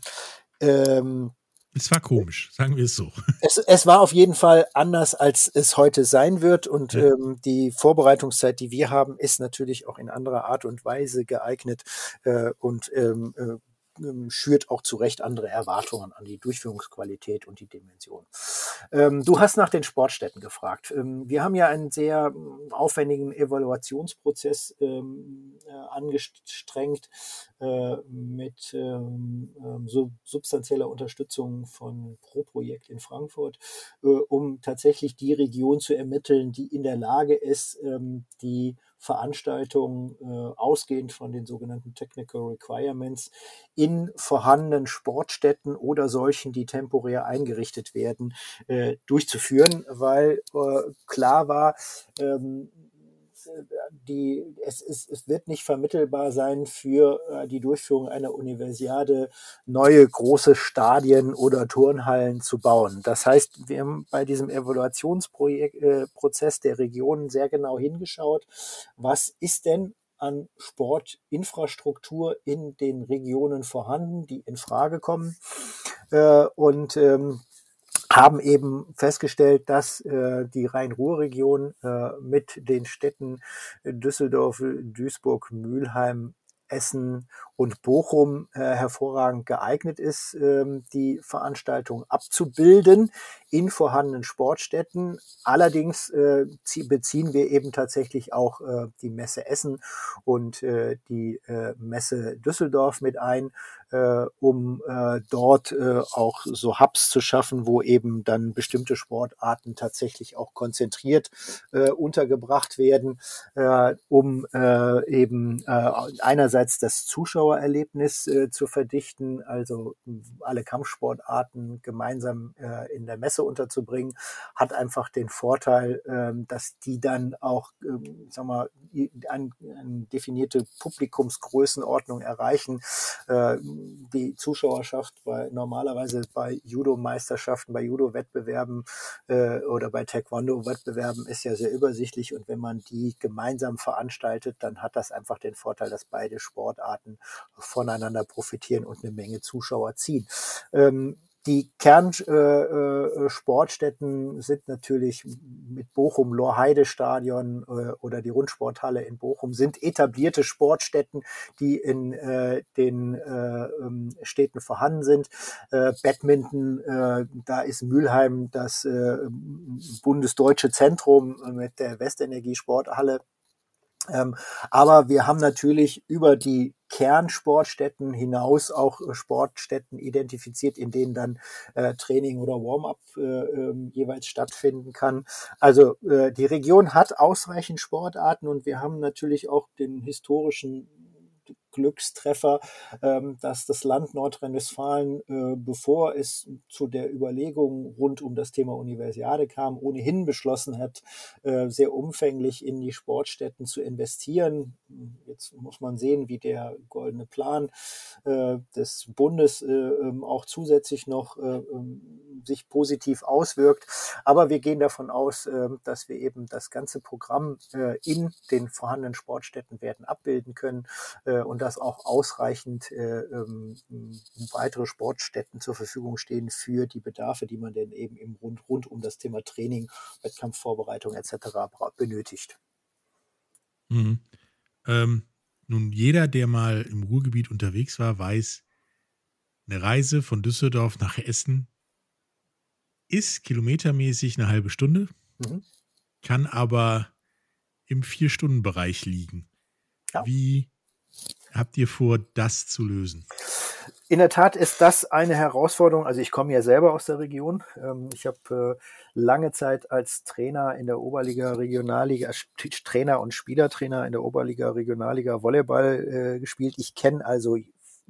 ähm, es war komisch, sagen wir es so. Es, es war auf jeden Fall anders, als es heute sein wird. Und ja. ähm, die Vorbereitungszeit, die wir haben, ist natürlich auch in anderer Art und Weise geeignet äh, und ähm, äh, schürt auch zu Recht andere Erwartungen an die Durchführungsqualität und die Dimension. Ähm, du hast nach den Sportstätten gefragt. Ähm, wir haben ja einen sehr aufwendigen Evaluationsprozess ähm, äh, angestrengt äh, mit ähm, so substanzieller Unterstützung von Pro Projekt in Frankfurt, äh, um tatsächlich die Region zu ermitteln, die in der Lage ist, ähm, die Veranstaltungen äh, ausgehend von den sogenannten Technical Requirements in vorhandenen Sportstätten oder solchen, die temporär eingerichtet werden, äh, durchzuführen, weil äh, klar war, ähm, die, es, es, es wird nicht vermittelbar sein für äh, die Durchführung einer Universiade neue große Stadien oder Turnhallen zu bauen. Das heißt, wir haben bei diesem Evaluationsprozess äh, der Regionen sehr genau hingeschaut, was ist denn an Sportinfrastruktur in den Regionen vorhanden, die in Frage kommen. Äh, und ähm, haben eben festgestellt, dass äh, die Rhein-Ruhr-Region äh, mit den Städten Düsseldorf, Duisburg, Mülheim, Essen und Bochum äh, hervorragend geeignet ist, ähm, die Veranstaltung abzubilden in vorhandenen Sportstätten. Allerdings äh, beziehen wir eben tatsächlich auch äh, die Messe Essen und äh, die äh, Messe Düsseldorf mit ein, äh, um äh, dort äh, auch so Hubs zu schaffen, wo eben dann bestimmte Sportarten tatsächlich auch konzentriert äh, untergebracht werden, äh, um äh, eben äh, einerseits das Zuschauererlebnis äh, zu verdichten, also alle Kampfsportarten gemeinsam äh, in der Messe unterzubringen, hat einfach den Vorteil, äh, dass die dann auch, äh, sag mal, eine ein definierte Publikumsgrößenordnung erreichen. Äh, die Zuschauerschaft bei normalerweise bei Judo-Meisterschaften, bei Judo-Wettbewerben äh, oder bei Taekwondo-Wettbewerben ist ja sehr übersichtlich und wenn man die gemeinsam veranstaltet, dann hat das einfach den Vorteil, dass beide Sportarten voneinander profitieren und eine Menge Zuschauer ziehen. Ähm, Die Kernsportstätten äh, sind natürlich mit Bochum, Lorheide-Stadion äh, oder die Rundsporthalle in Bochum sind etablierte Sportstätten, die in äh, den äh, Städten vorhanden sind. Äh, Badminton, äh, da ist Mülheim das äh, bundesdeutsche Zentrum mit der Westenergie-Sporthalle. Ähm, aber wir haben natürlich über die Kernsportstätten hinaus auch äh, Sportstätten identifiziert, in denen dann äh, Training oder Warm-up äh, äh, jeweils stattfinden kann. Also äh, die Region hat ausreichend Sportarten und wir haben natürlich auch den historischen Glückstreffer, ähm, dass das Land Nordrhein-Westfalen, äh, bevor es zu der Überlegung rund um das Thema Universiade kam, ohnehin beschlossen hat, äh, sehr umfänglich in die Sportstätten zu investieren. Jetzt muss man sehen, wie der goldene Plan äh, des Bundes äh, ähm, auch zusätzlich noch äh, ähm, sich positiv auswirkt. Aber wir gehen davon aus, äh, dass wir eben das ganze Programm äh, in den vorhandenen Sportstätten werden abbilden können äh, und dass auch ausreichend äh, ähm, weitere Sportstätten zur Verfügung stehen für die Bedarfe, die man denn eben im rund, rund um das Thema Training, Wettkampfvorbereitung et cetera benötigt. Mhm. Ähm, nun, jeder, der mal im Ruhrgebiet unterwegs war, weiß, eine Reise von Düsseldorf nach Essen ist kilometermäßig eine halbe Stunde, Mhm. kann aber im Vier-Stunden-Bereich liegen. Ja. Wie habt ihr vor, das zu lösen? In der Tat ist das eine Herausforderung. Also ich komme ja selber aus der Region. Ich habe lange Zeit als Trainer in der Oberliga, Regionalliga, Trainer und Spielertrainer in der Oberliga, Regionalliga Volleyball gespielt. Ich kenne also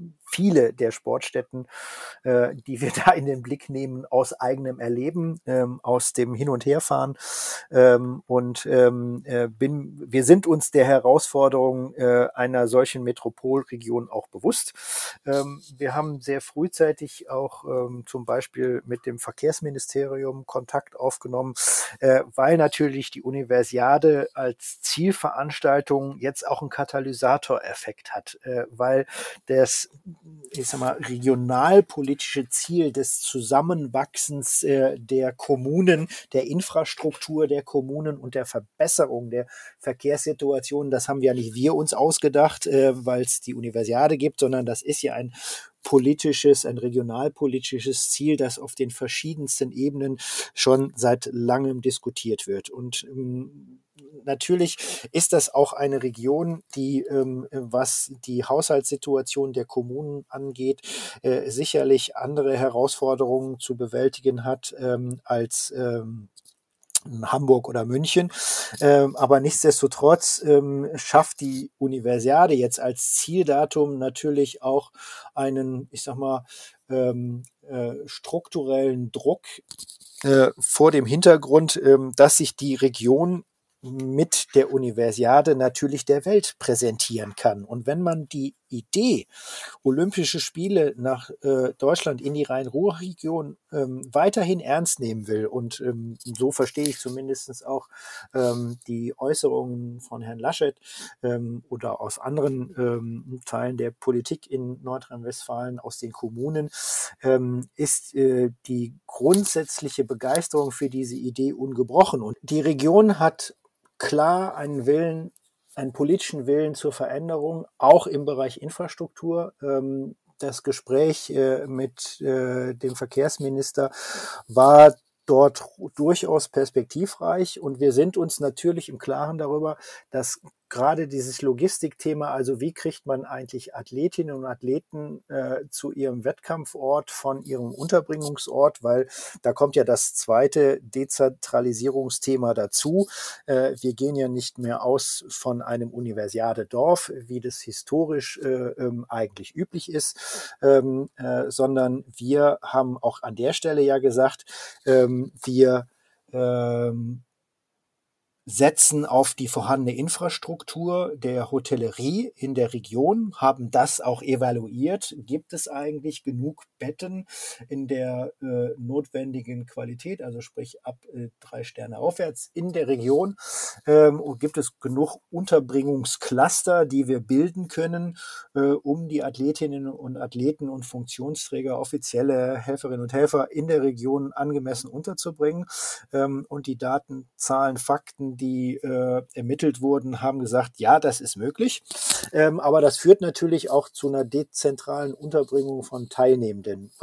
viele der Sportstätten, äh, die wir da in den Blick nehmen, aus eigenem Erleben, ähm, aus dem Hin- und Herfahren. Ähm, und ähm, äh, bin, wir sind uns der Herausforderung äh, einer solchen Metropolregion auch bewusst. Ähm, wir haben sehr frühzeitig auch ähm, zum Beispiel mit dem Verkehrsministerium Kontakt aufgenommen, äh, weil natürlich die Universiade als Zielveranstaltung jetzt auch einen Katalysatoreffekt hat, äh, weil das ich sag mal, regionalpolitische Ziel des Zusammenwachsens äh, der Kommunen, der Infrastruktur der Kommunen und der Verbesserung der Verkehrssituation, das haben ja nicht wir uns ausgedacht, äh, weil es die Universiade gibt, sondern das ist ja ein politisches, ein regionalpolitisches Ziel, das auf den verschiedensten Ebenen schon seit langem diskutiert wird. Und ähm, natürlich ist das auch eine Region, die, ähm, was die Haushaltssituation der Kommunen angeht, äh, sicherlich andere Herausforderungen zu bewältigen hat ähm, als ähm, Hamburg oder München. Ähm, aber nichtsdestotrotz ähm, schafft die Universiade jetzt als Zieldatum natürlich auch einen, ich sag mal, ähm, äh, strukturellen Druck äh, vor dem Hintergrund, ähm, dass sich die Region mit der Universiade natürlich der Welt präsentieren kann. Und wenn man die Idee, Olympische Spiele nach äh, Deutschland in die Rhein-Ruhr-Region ähm, weiterhin ernst nehmen will, und ähm, so verstehe ich zumindest auch ähm, die Äußerungen von Herrn Laschet ähm, oder aus anderen ähm, Teilen der Politik in Nordrhein-Westfalen, aus den Kommunen, ähm, ist äh, die grundsätzliche Begeisterung für diese Idee ungebrochen. Und die Region hat klar einen Willen, einen politischen Willen zur Veränderung, auch im Bereich Infrastruktur. Ähm, das Gespräch äh, mit äh, dem Verkehrsminister war dort durchaus perspektivreich und wir sind uns natürlich im Klaren darüber, dass gerade dieses Logistikthema, also wie kriegt man eigentlich Athletinnen und Athleten äh, zu ihrem Wettkampfort von ihrem Unterbringungsort, weil da kommt ja das zweite Dezentralisierungsthema dazu. Äh, wir gehen ja nicht mehr aus von einem Universiade-Dorf, wie das historisch äh, ähm, eigentlich üblich ist, ähm, äh, sondern wir haben auch an der Stelle ja gesagt, ähm, wir ähm, setzen auf die vorhandene Infrastruktur der Hotellerie in der Region, haben das auch evaluiert. Gibt es eigentlich genug Betten in der äh, notwendigen Qualität, also sprich ab äh, drei Sterne aufwärts in der Region? Ähm, und gibt es genug Unterbringungscluster, die wir bilden können, äh, um die Athletinnen und Athleten und Funktionsträger, offizielle Helferinnen und Helfer in der Region angemessen unterzubringen? Ähm, und die Daten, Zahlen, Fakten, die äh, ermittelt wurden, haben gesagt, ja, das ist möglich. Ähm, aber das führt natürlich auch zu einer dezentralen Unterbringung von Teilnehmenden, was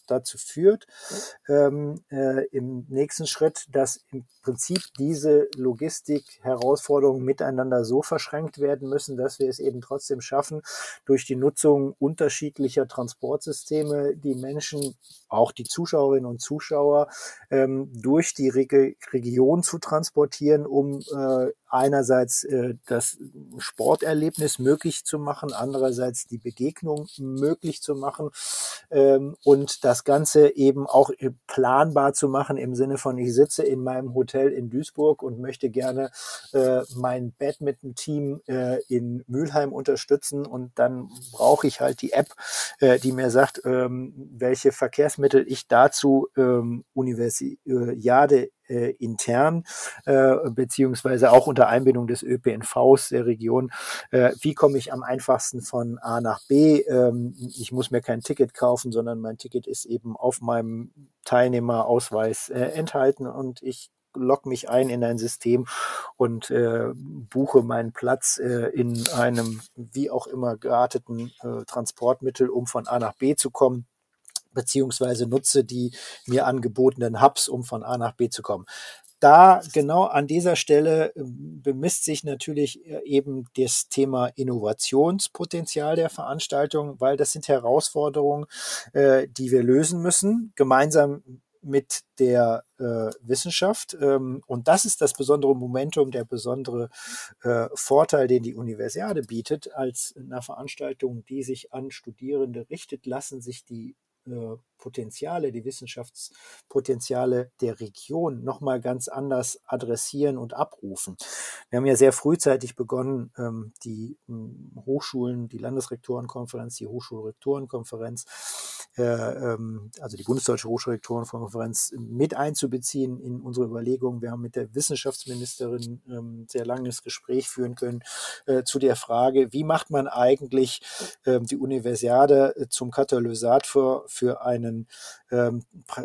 das dazu führt, ähm, äh, im nächsten Schritt, dass im Prinzip diese Logistik-Herausforderungen miteinander so verschränkt werden müssen, dass wir es eben trotzdem schaffen, durch die Nutzung unterschiedlicher Transportsysteme die Menschen, auch die Zuschauerinnen und Zuschauer, ähm, durch die Reg- Region zu transportieren, um äh, einerseits äh, das Sporterlebnis möglich zu machen, andererseits die Begegnung möglich zu machen ähm, und das Ganze eben auch planbar zu machen im Sinne von, ich sitze in meinem Hotel in Duisburg und möchte gerne äh, mein Badminton-Team äh, in Mülheim unterstützen und dann brauche ich halt die App, äh, die mir sagt, ähm, welche Verkehrsmittel ich dazu ähm, Universiade äh, intern äh, beziehungsweise auch unter Einbindung des Ö P N Vs der Region, äh, wie komme ich am einfachsten von A nach B. Ähm, ich muss mir kein Ticket kaufen, sondern mein Ticket ist eben auf meinem Teilnehmerausweis äh, enthalten und ich logge mich ein in ein System und äh, buche meinen Platz äh, in einem wie auch immer gearteten äh, Transportmittel, um von A nach B zu kommen, beziehungsweise nutze die mir angebotenen Hubs, um von A nach B zu kommen. Da genau an dieser Stelle bemisst sich natürlich eben das Thema Innovationspotenzial der Veranstaltung, weil das sind Herausforderungen, äh, die wir lösen müssen, gemeinsam mit der äh, Wissenschaft. Ähm, und das ist das besondere Momentum, der besondere äh, Vorteil, den die Universiade bietet. Als einer Veranstaltung, die sich an Studierende richtet, lassen sich die äh, Potenziale, die Wissenschaftspotenziale der Region nochmal ganz anders adressieren und abrufen. Wir haben ja sehr frühzeitig begonnen, ähm, die ähm, Hochschulen, die Landesrektorenkonferenz, die Hochschulrektorenkonferenz, äh, ähm, also die Bundesdeutsche Hochschulrektorenkonferenz mit einzubeziehen in unsere Überlegungen. Wir haben mit der Wissenschaftsministerin ähm, sehr langes Gespräch führen können äh, zu der Frage, wie macht man eigentlich äh, die Universiade äh, zum Katalysat für, für einen ähm,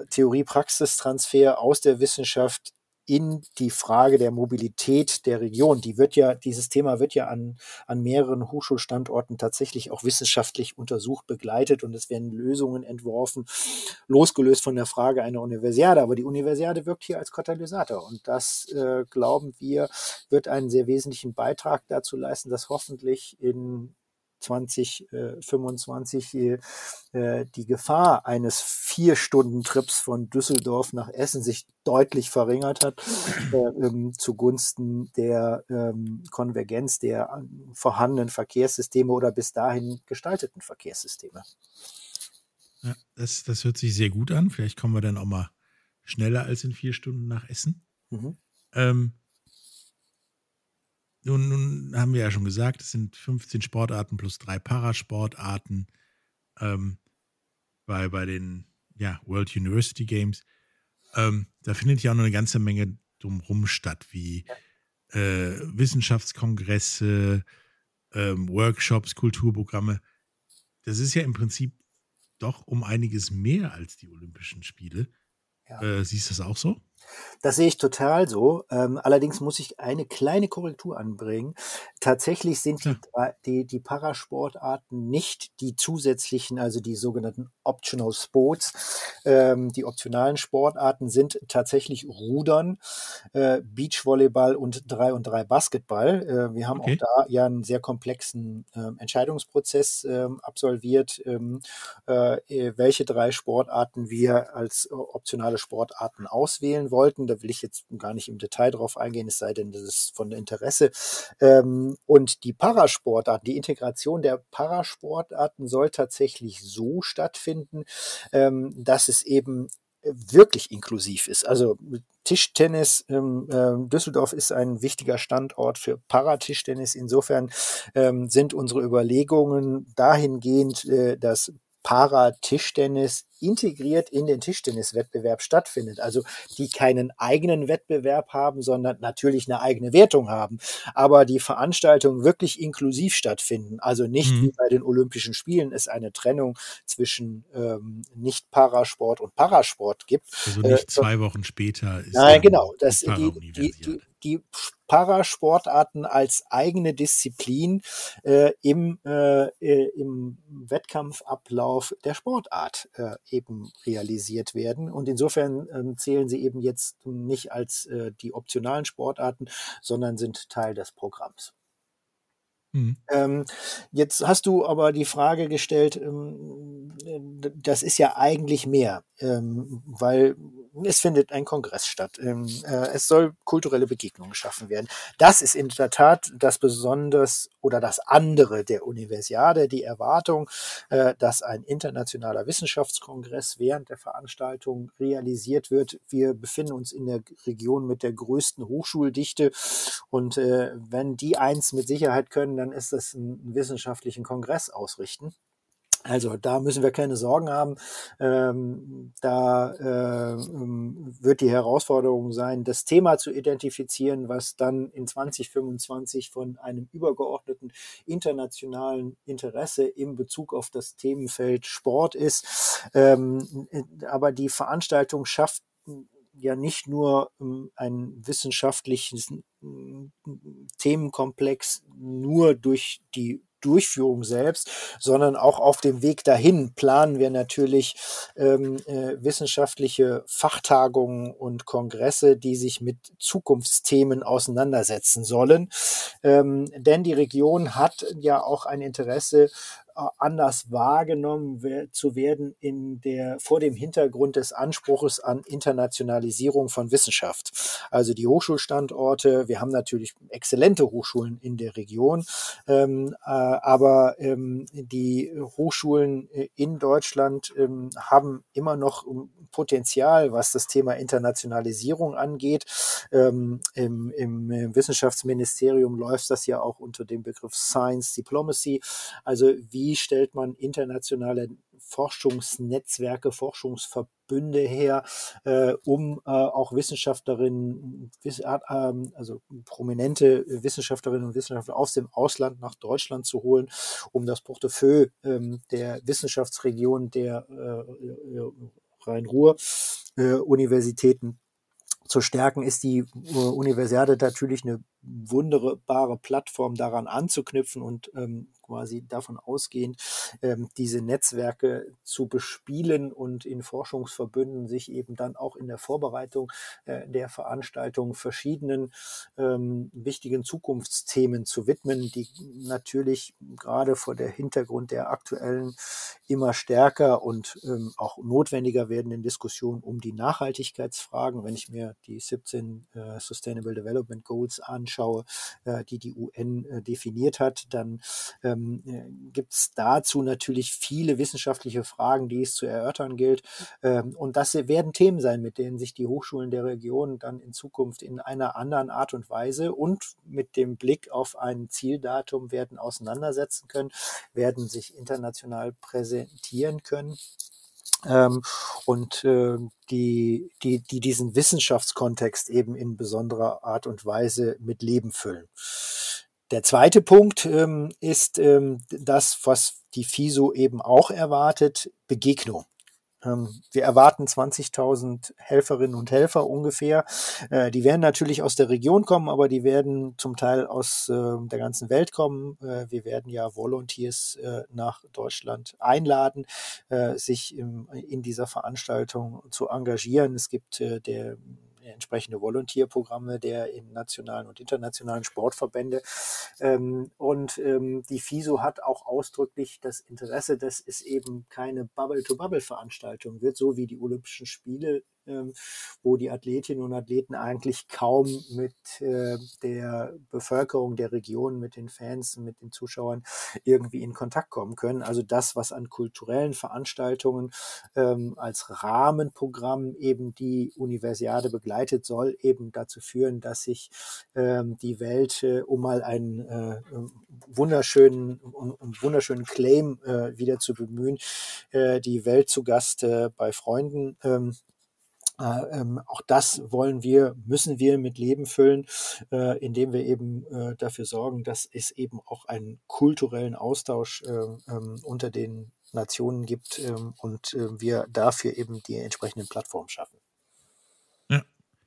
Theorie-Praxistransfer aus der Wissenschaft in die Frage der Mobilität der Region. Die wird ja, dieses Thema wird ja an, an mehreren Hochschulstandorten tatsächlich auch wissenschaftlich untersucht, begleitet und es werden Lösungen entworfen, losgelöst von der Frage einer Universiade. Aber die Universiade wirkt hier als Katalysator und das, äh, glauben wir, wird einen sehr wesentlichen Beitrag dazu leisten, dass hoffentlich in zwanzig fünfundzwanzig äh, die Gefahr eines Vier-Stunden-Trips von Düsseldorf nach Essen sich deutlich verringert hat, äh, ähm, zugunsten der ähm, Konvergenz der vorhandenen Verkehrssysteme oder bis dahin gestalteten Verkehrssysteme. Ja, das, das hört sich sehr gut an. Vielleicht kommen wir dann auch mal schneller als in vier Stunden nach Essen. Mhm. Ähm, Nun, nun haben wir ja schon gesagt, es sind fünfzehn Sportarten plus drei Parasportarten ähm, bei, bei den ja, World University Games. Ähm, da findet ja auch noch eine ganze Menge drumherum statt, wie äh, Wissenschaftskongresse, ähm, Workshops, Kulturprogramme. Das ist ja im Prinzip doch um einiges mehr als die Olympischen Spiele. Ja. Äh, siehst du das auch so? Das sehe ich total so. Ähm, allerdings muss ich eine kleine Korrektur anbringen. Tatsächlich sind die, die, die Parasportarten nicht die zusätzlichen, also die sogenannten Optional Sports. Ähm, die optionalen Sportarten sind tatsächlich Rudern, äh, Beachvolleyball und drei und drei Basketball. Äh, wir haben okay. auch da ja einen sehr komplexen äh, Entscheidungsprozess äh, absolviert, ähm, äh, welche drei Sportarten wir als äh, optionale Sportarten auswählen wollten. Da will ich jetzt gar nicht im Detail drauf eingehen, es sei denn, das ist von Interesse. Ähm, und die Parasportarten, die Integration der Parasportarten soll tatsächlich so stattfinden, ähm, dass es eben wirklich inklusiv ist. Also Tischtennis, ähm, äh, Düsseldorf ist ein wichtiger Standort für Paratischtennis. Insofern ähm, sind unsere Überlegungen dahingehend, äh, dass Para-Tischtennis integriert in den Tischtenniswettbewerb stattfindet. Also die keinen eigenen Wettbewerb haben, sondern natürlich eine eigene Wertung haben. Aber die Veranstaltungen wirklich inklusiv stattfinden. Also nicht mhm. wie bei den Olympischen Spielen es eine Trennung zwischen ähm, Nicht-Parasport und Parasport gibt. Also nicht äh, zwei Wochen später ist Nein, genau. Das, die, die, die, die Parasportarten als eigene Disziplin äh, im, äh, im Wettkampfablauf der Sportart äh, eben realisiert werden. Und insofern ähm, zählen sie eben jetzt nicht als äh, die optionalen Sportarten, sondern sind Teil des Programms. Mhm. Ähm, jetzt hast du aber die Frage gestellt, ähm, das ist ja eigentlich mehr, ähm, weil es findet ein Kongress statt. Ähm, äh, es soll kulturelle Begegnungen geschaffen werden. Das ist in der Tat das Besonders oder das andere der Universiade, die Erwartung, äh, dass ein internationaler Wissenschaftskongress während der Veranstaltung realisiert wird. Wir befinden uns in der Region mit der größten Hochschuldichte und äh, wenn die eins mit Sicherheit können, dann ist es einen wissenschaftlichen Kongress ausrichten. Also da müssen wir keine Sorgen haben. Ähm, da äh, wird die Herausforderung sein, das Thema zu identifizieren, was dann in zwanzig fünfundzwanzig von einem übergeordneten internationalen Interesse in Bezug auf das Themenfeld Sport ist. Ähm, aber die Veranstaltung schafft ja nicht nur ähm, einen wissenschaftlichen ähm, Themenkomplex nur durch die Durchführung selbst, sondern auch auf dem Weg dahin planen wir natürlich ähm, äh, wissenschaftliche Fachtagungen und Kongresse, die sich mit Zukunftsthemen auseinandersetzen sollen. Ähm, denn die Region hat ja auch ein Interesse, anders wahrgenommen zu werden in der, vor dem Hintergrund des Anspruches an Internationalisierung von Wissenschaft. Also die Hochschulstandorte, wir haben natürlich exzellente Hochschulen in der Region, ähm, äh, aber ähm, die Hochschulen in Deutschland ähm, haben immer noch Potenzial, was das Thema Internationalisierung angeht. Ähm, im, im Wissenschaftsministerium läuft das ja auch unter dem Begriff Science Diplomacy. Also wie stellt man internationale Forschungsnetzwerke, Forschungsverbünde her, äh, um äh, auch Wissenschaftlerinnen, wiss, äh, also prominente Wissenschaftlerinnen und Wissenschaftler aus dem Ausland nach Deutschland zu holen, um das Portefeuille äh, der Wissenschaftsregion der äh, Rhein-Ruhr-Universitäten zu stärken, ist die äh, Universiade natürlich eine wunderbare Plattform, daran anzuknüpfen und ähm, quasi davon ausgehend, ähm, diese Netzwerke zu bespielen und in Forschungsverbünden sich eben dann auch in der Vorbereitung äh, der Veranstaltung verschiedenen ähm, wichtigen Zukunftsthemen zu widmen, die natürlich gerade vor der Hintergrund der aktuellen immer stärker und ähm, auch notwendiger werdenden Diskussion um die Nachhaltigkeitsfragen, wenn ich mir die siebzehn äh, Sustainable Development Goals anschaue, äh, die die U N äh, definiert hat, dann ähm, äh, gibt es dazu natürlich viele wissenschaftliche Fragen, die es zu erörtern gilt. Ähm, und das werden Themen sein, mit denen sich die Hochschulen der Region dann in Zukunft in einer anderen Art und Weise und mit dem Blick auf ein Zieldatum werden auseinandersetzen können, werden sich international präsentieren können. Ähm, und äh, die, die, die diesen Wissenschaftskontext eben in besonderer Art und Weise mit Leben füllen. Der zweite Punkt ähm, ist ähm, das, was die FISO eben auch erwartet, Begegnung. Wir erwarten zwanzigtausend Helferinnen und Helfer ungefähr. Die werden natürlich aus der Region kommen, aber die werden zum Teil aus der ganzen Welt kommen. Wir werden ja Volunteers nach Deutschland einladen, sich in dieser Veranstaltung zu engagieren. Es gibt der entsprechende Volontierprogramme der in nationalen und internationalen Sportverbände. Ähm, und ähm, die FISO hat auch ausdrücklich das Interesse, dass es eben keine Bubble-to-Bubble-Veranstaltung wird, so wie die Olympischen Spiele, ähm, wo die Athletinnen und Athleten eigentlich kaum mit äh, der Bevölkerung der Region, mit den Fans, mit den Zuschauern irgendwie in Kontakt kommen können. Also das, was an kulturellen Veranstaltungen ähm, als Rahmenprogramm eben die Universiade begleitet, soll eben dazu führen, dass sich ähm, die Welt, äh, um mal einen äh, wunderschönen, um, um wunderschönen Claim äh, wieder zu bemühen, äh, die Welt zu Gast äh, bei Freunden. Ähm, Äh, ähm, auch das wollen wir, müssen wir mit Leben füllen, äh, indem wir eben äh, dafür sorgen, dass es eben auch einen kulturellen Austausch äh, ähm, unter den Nationen gibt ähm, und äh, wir dafür eben die entsprechenden Plattformen schaffen. Ja,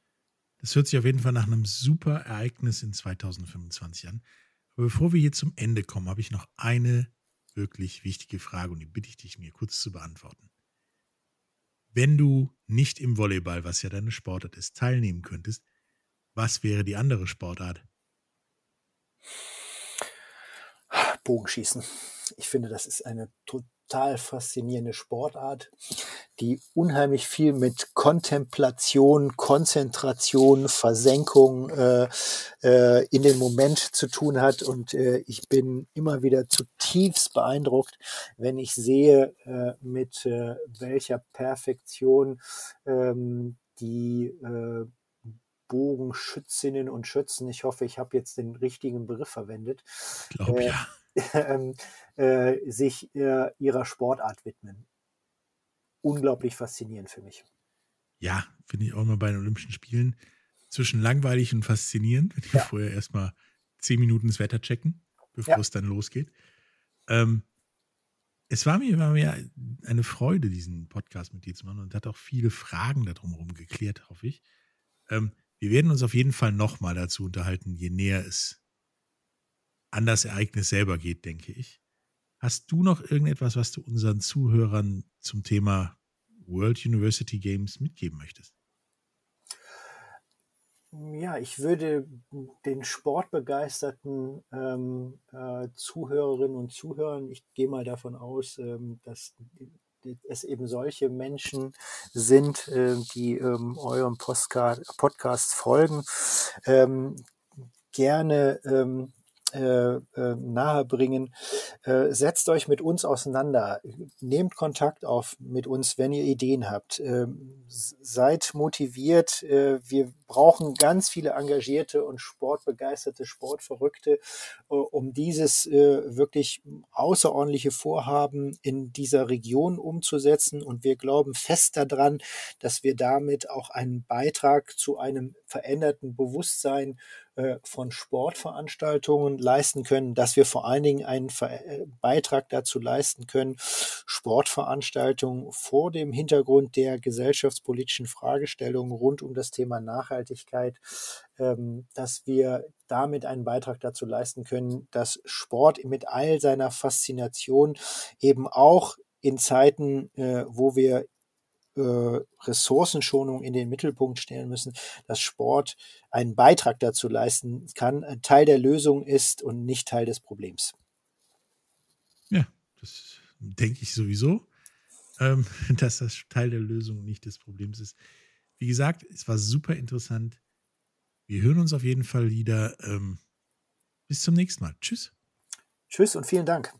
das hört sich auf jeden Fall nach einem super Ereignis in zweitausendfünfundzwanzig an. Aber bevor wir hier zum Ende kommen, habe ich noch eine wirklich wichtige Frage und die bitte ich dich, mir kurz zu beantworten. Wenn du nicht im Volleyball, was ja deine Sportart ist, teilnehmen könntest, was wäre die andere Sportart? Bogenschießen. Ich finde, das ist eine total faszinierende Sportart, die unheimlich viel mit Kontemplation, Konzentration, Versenkung äh, äh, in den Moment zu tun hat. Und äh, ich bin immer wieder zutiefst beeindruckt, wenn ich sehe, äh, mit äh, welcher Perfektion ähm, die äh, Bogenschützinnen und Schützen, ich hoffe, ich habe jetzt den richtigen Begriff verwendet, Ich glaube, äh, ja. äh, äh, sich äh, ihrer Sportart widmen. Unglaublich faszinierend für mich. Ja, finde ich auch mal bei den Olympischen Spielen zwischen langweilig und faszinierend, wenn die Ja. vorher erstmal zehn Minuten das Wetter checken, bevor Ja. es dann losgeht. Ähm, es war mir, war mir eine Freude, diesen Podcast mit dir zu machen und hat auch viele Fragen darum herum geklärt, hoffe ich. Ähm, wir werden uns auf jeden Fall nochmal dazu unterhalten, je näher es an das Ereignis selber geht, denke ich. Hast du noch irgendetwas, was du unseren Zuhörern zum Thema World University Games mitgeben möchtest? Ja, ich würde den sportbegeisterten ähm, äh, Zuhörerinnen und Zuhörern, ich gehe mal davon aus, ähm, dass es eben solche Menschen sind, äh, die ähm, eurem Postcard, Podcast folgen, ähm, gerne ähm, äh, äh, nahebringen. Äh, setzt euch mit uns auseinander. Nehmt Kontakt auf mit uns, wenn ihr Ideen habt. Ähm, seid motiviert. Äh, wir brauchen ganz viele engagierte und sportbegeisterte Sportverrückte, äh, um dieses äh, wirklich außerordentliche Vorhaben in dieser Region umzusetzen. Und wir glauben fest daran, dass wir damit auch einen Beitrag zu einem veränderten Bewusstsein von Sportveranstaltungen leisten können, dass wir vor allen Dingen einen Beitrag dazu leisten können, Sportveranstaltungen vor dem Hintergrund der gesellschaftspolitischen Fragestellungen rund um das Thema Nachhaltigkeit, dass wir damit einen Beitrag dazu leisten können, dass Sport mit all seiner Faszination eben auch in Zeiten, wo wir Ressourcenschonung in den Mittelpunkt stellen müssen, dass Sport einen Beitrag dazu leisten kann, ein Teil der Lösung ist und nicht Teil des Problems. Ja, das denke ich sowieso, ähm, dass das Teil der Lösung und nicht des Problems ist. Wie gesagt, es war super interessant. Wir hören uns auf jeden Fall wieder. Ähm, bis zum nächsten Mal. Tschüss. Tschüss und vielen Dank.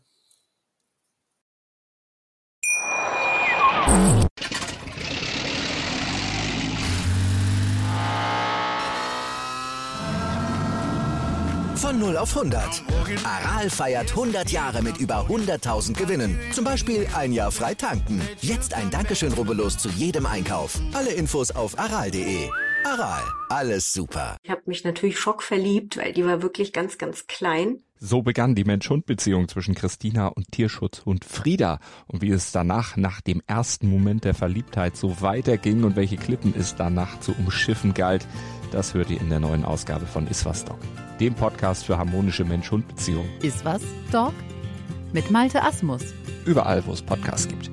Von null auf hundert. Aral feiert hundert Jahre mit über hunderttausend Gewinnen. Zum Beispiel ein Jahr frei tanken. Jetzt ein Dankeschön, rubbellos zu jedem Einkauf. Alle Infos auf aral punkt de. Aral, alles super. Ich habe mich natürlich schockverliebt, weil die war wirklich ganz, ganz klein. So begann die Mensch-Hund-Beziehung zwischen Christina und Tierschutzhund Frieda. Und wie es danach, nach dem ersten Moment der Verliebtheit, so weiterging und welche Klippen es danach zu umschiffen galt, das hört ihr in der neuen Ausgabe von Iswas Dog, dem Podcast für harmonische Mensch-Hund-Beziehungen. Iswas Dog mit Malte Asmus. Überall, wo es Podcasts gibt.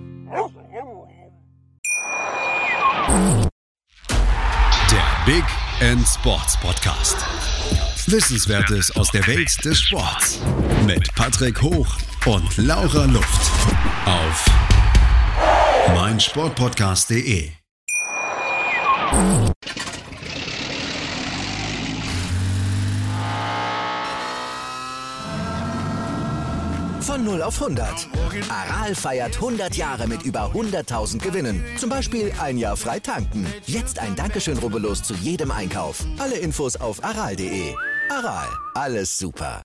Der Big End Sports Podcast. Wissenswertes aus der Welt des Sports. Mit Patrick Hoch und Laura Luft. Auf meinsportpodcast punkt de. Von null auf hundert. Aral feiert hundert Jahre mit über hunderttausend Gewinnen. Zum Beispiel ein Jahr frei tanken. Jetzt ein Dankeschön, rubbellos zu jedem Einkauf. Alle Infos auf aral punkt de. Aral, alles super.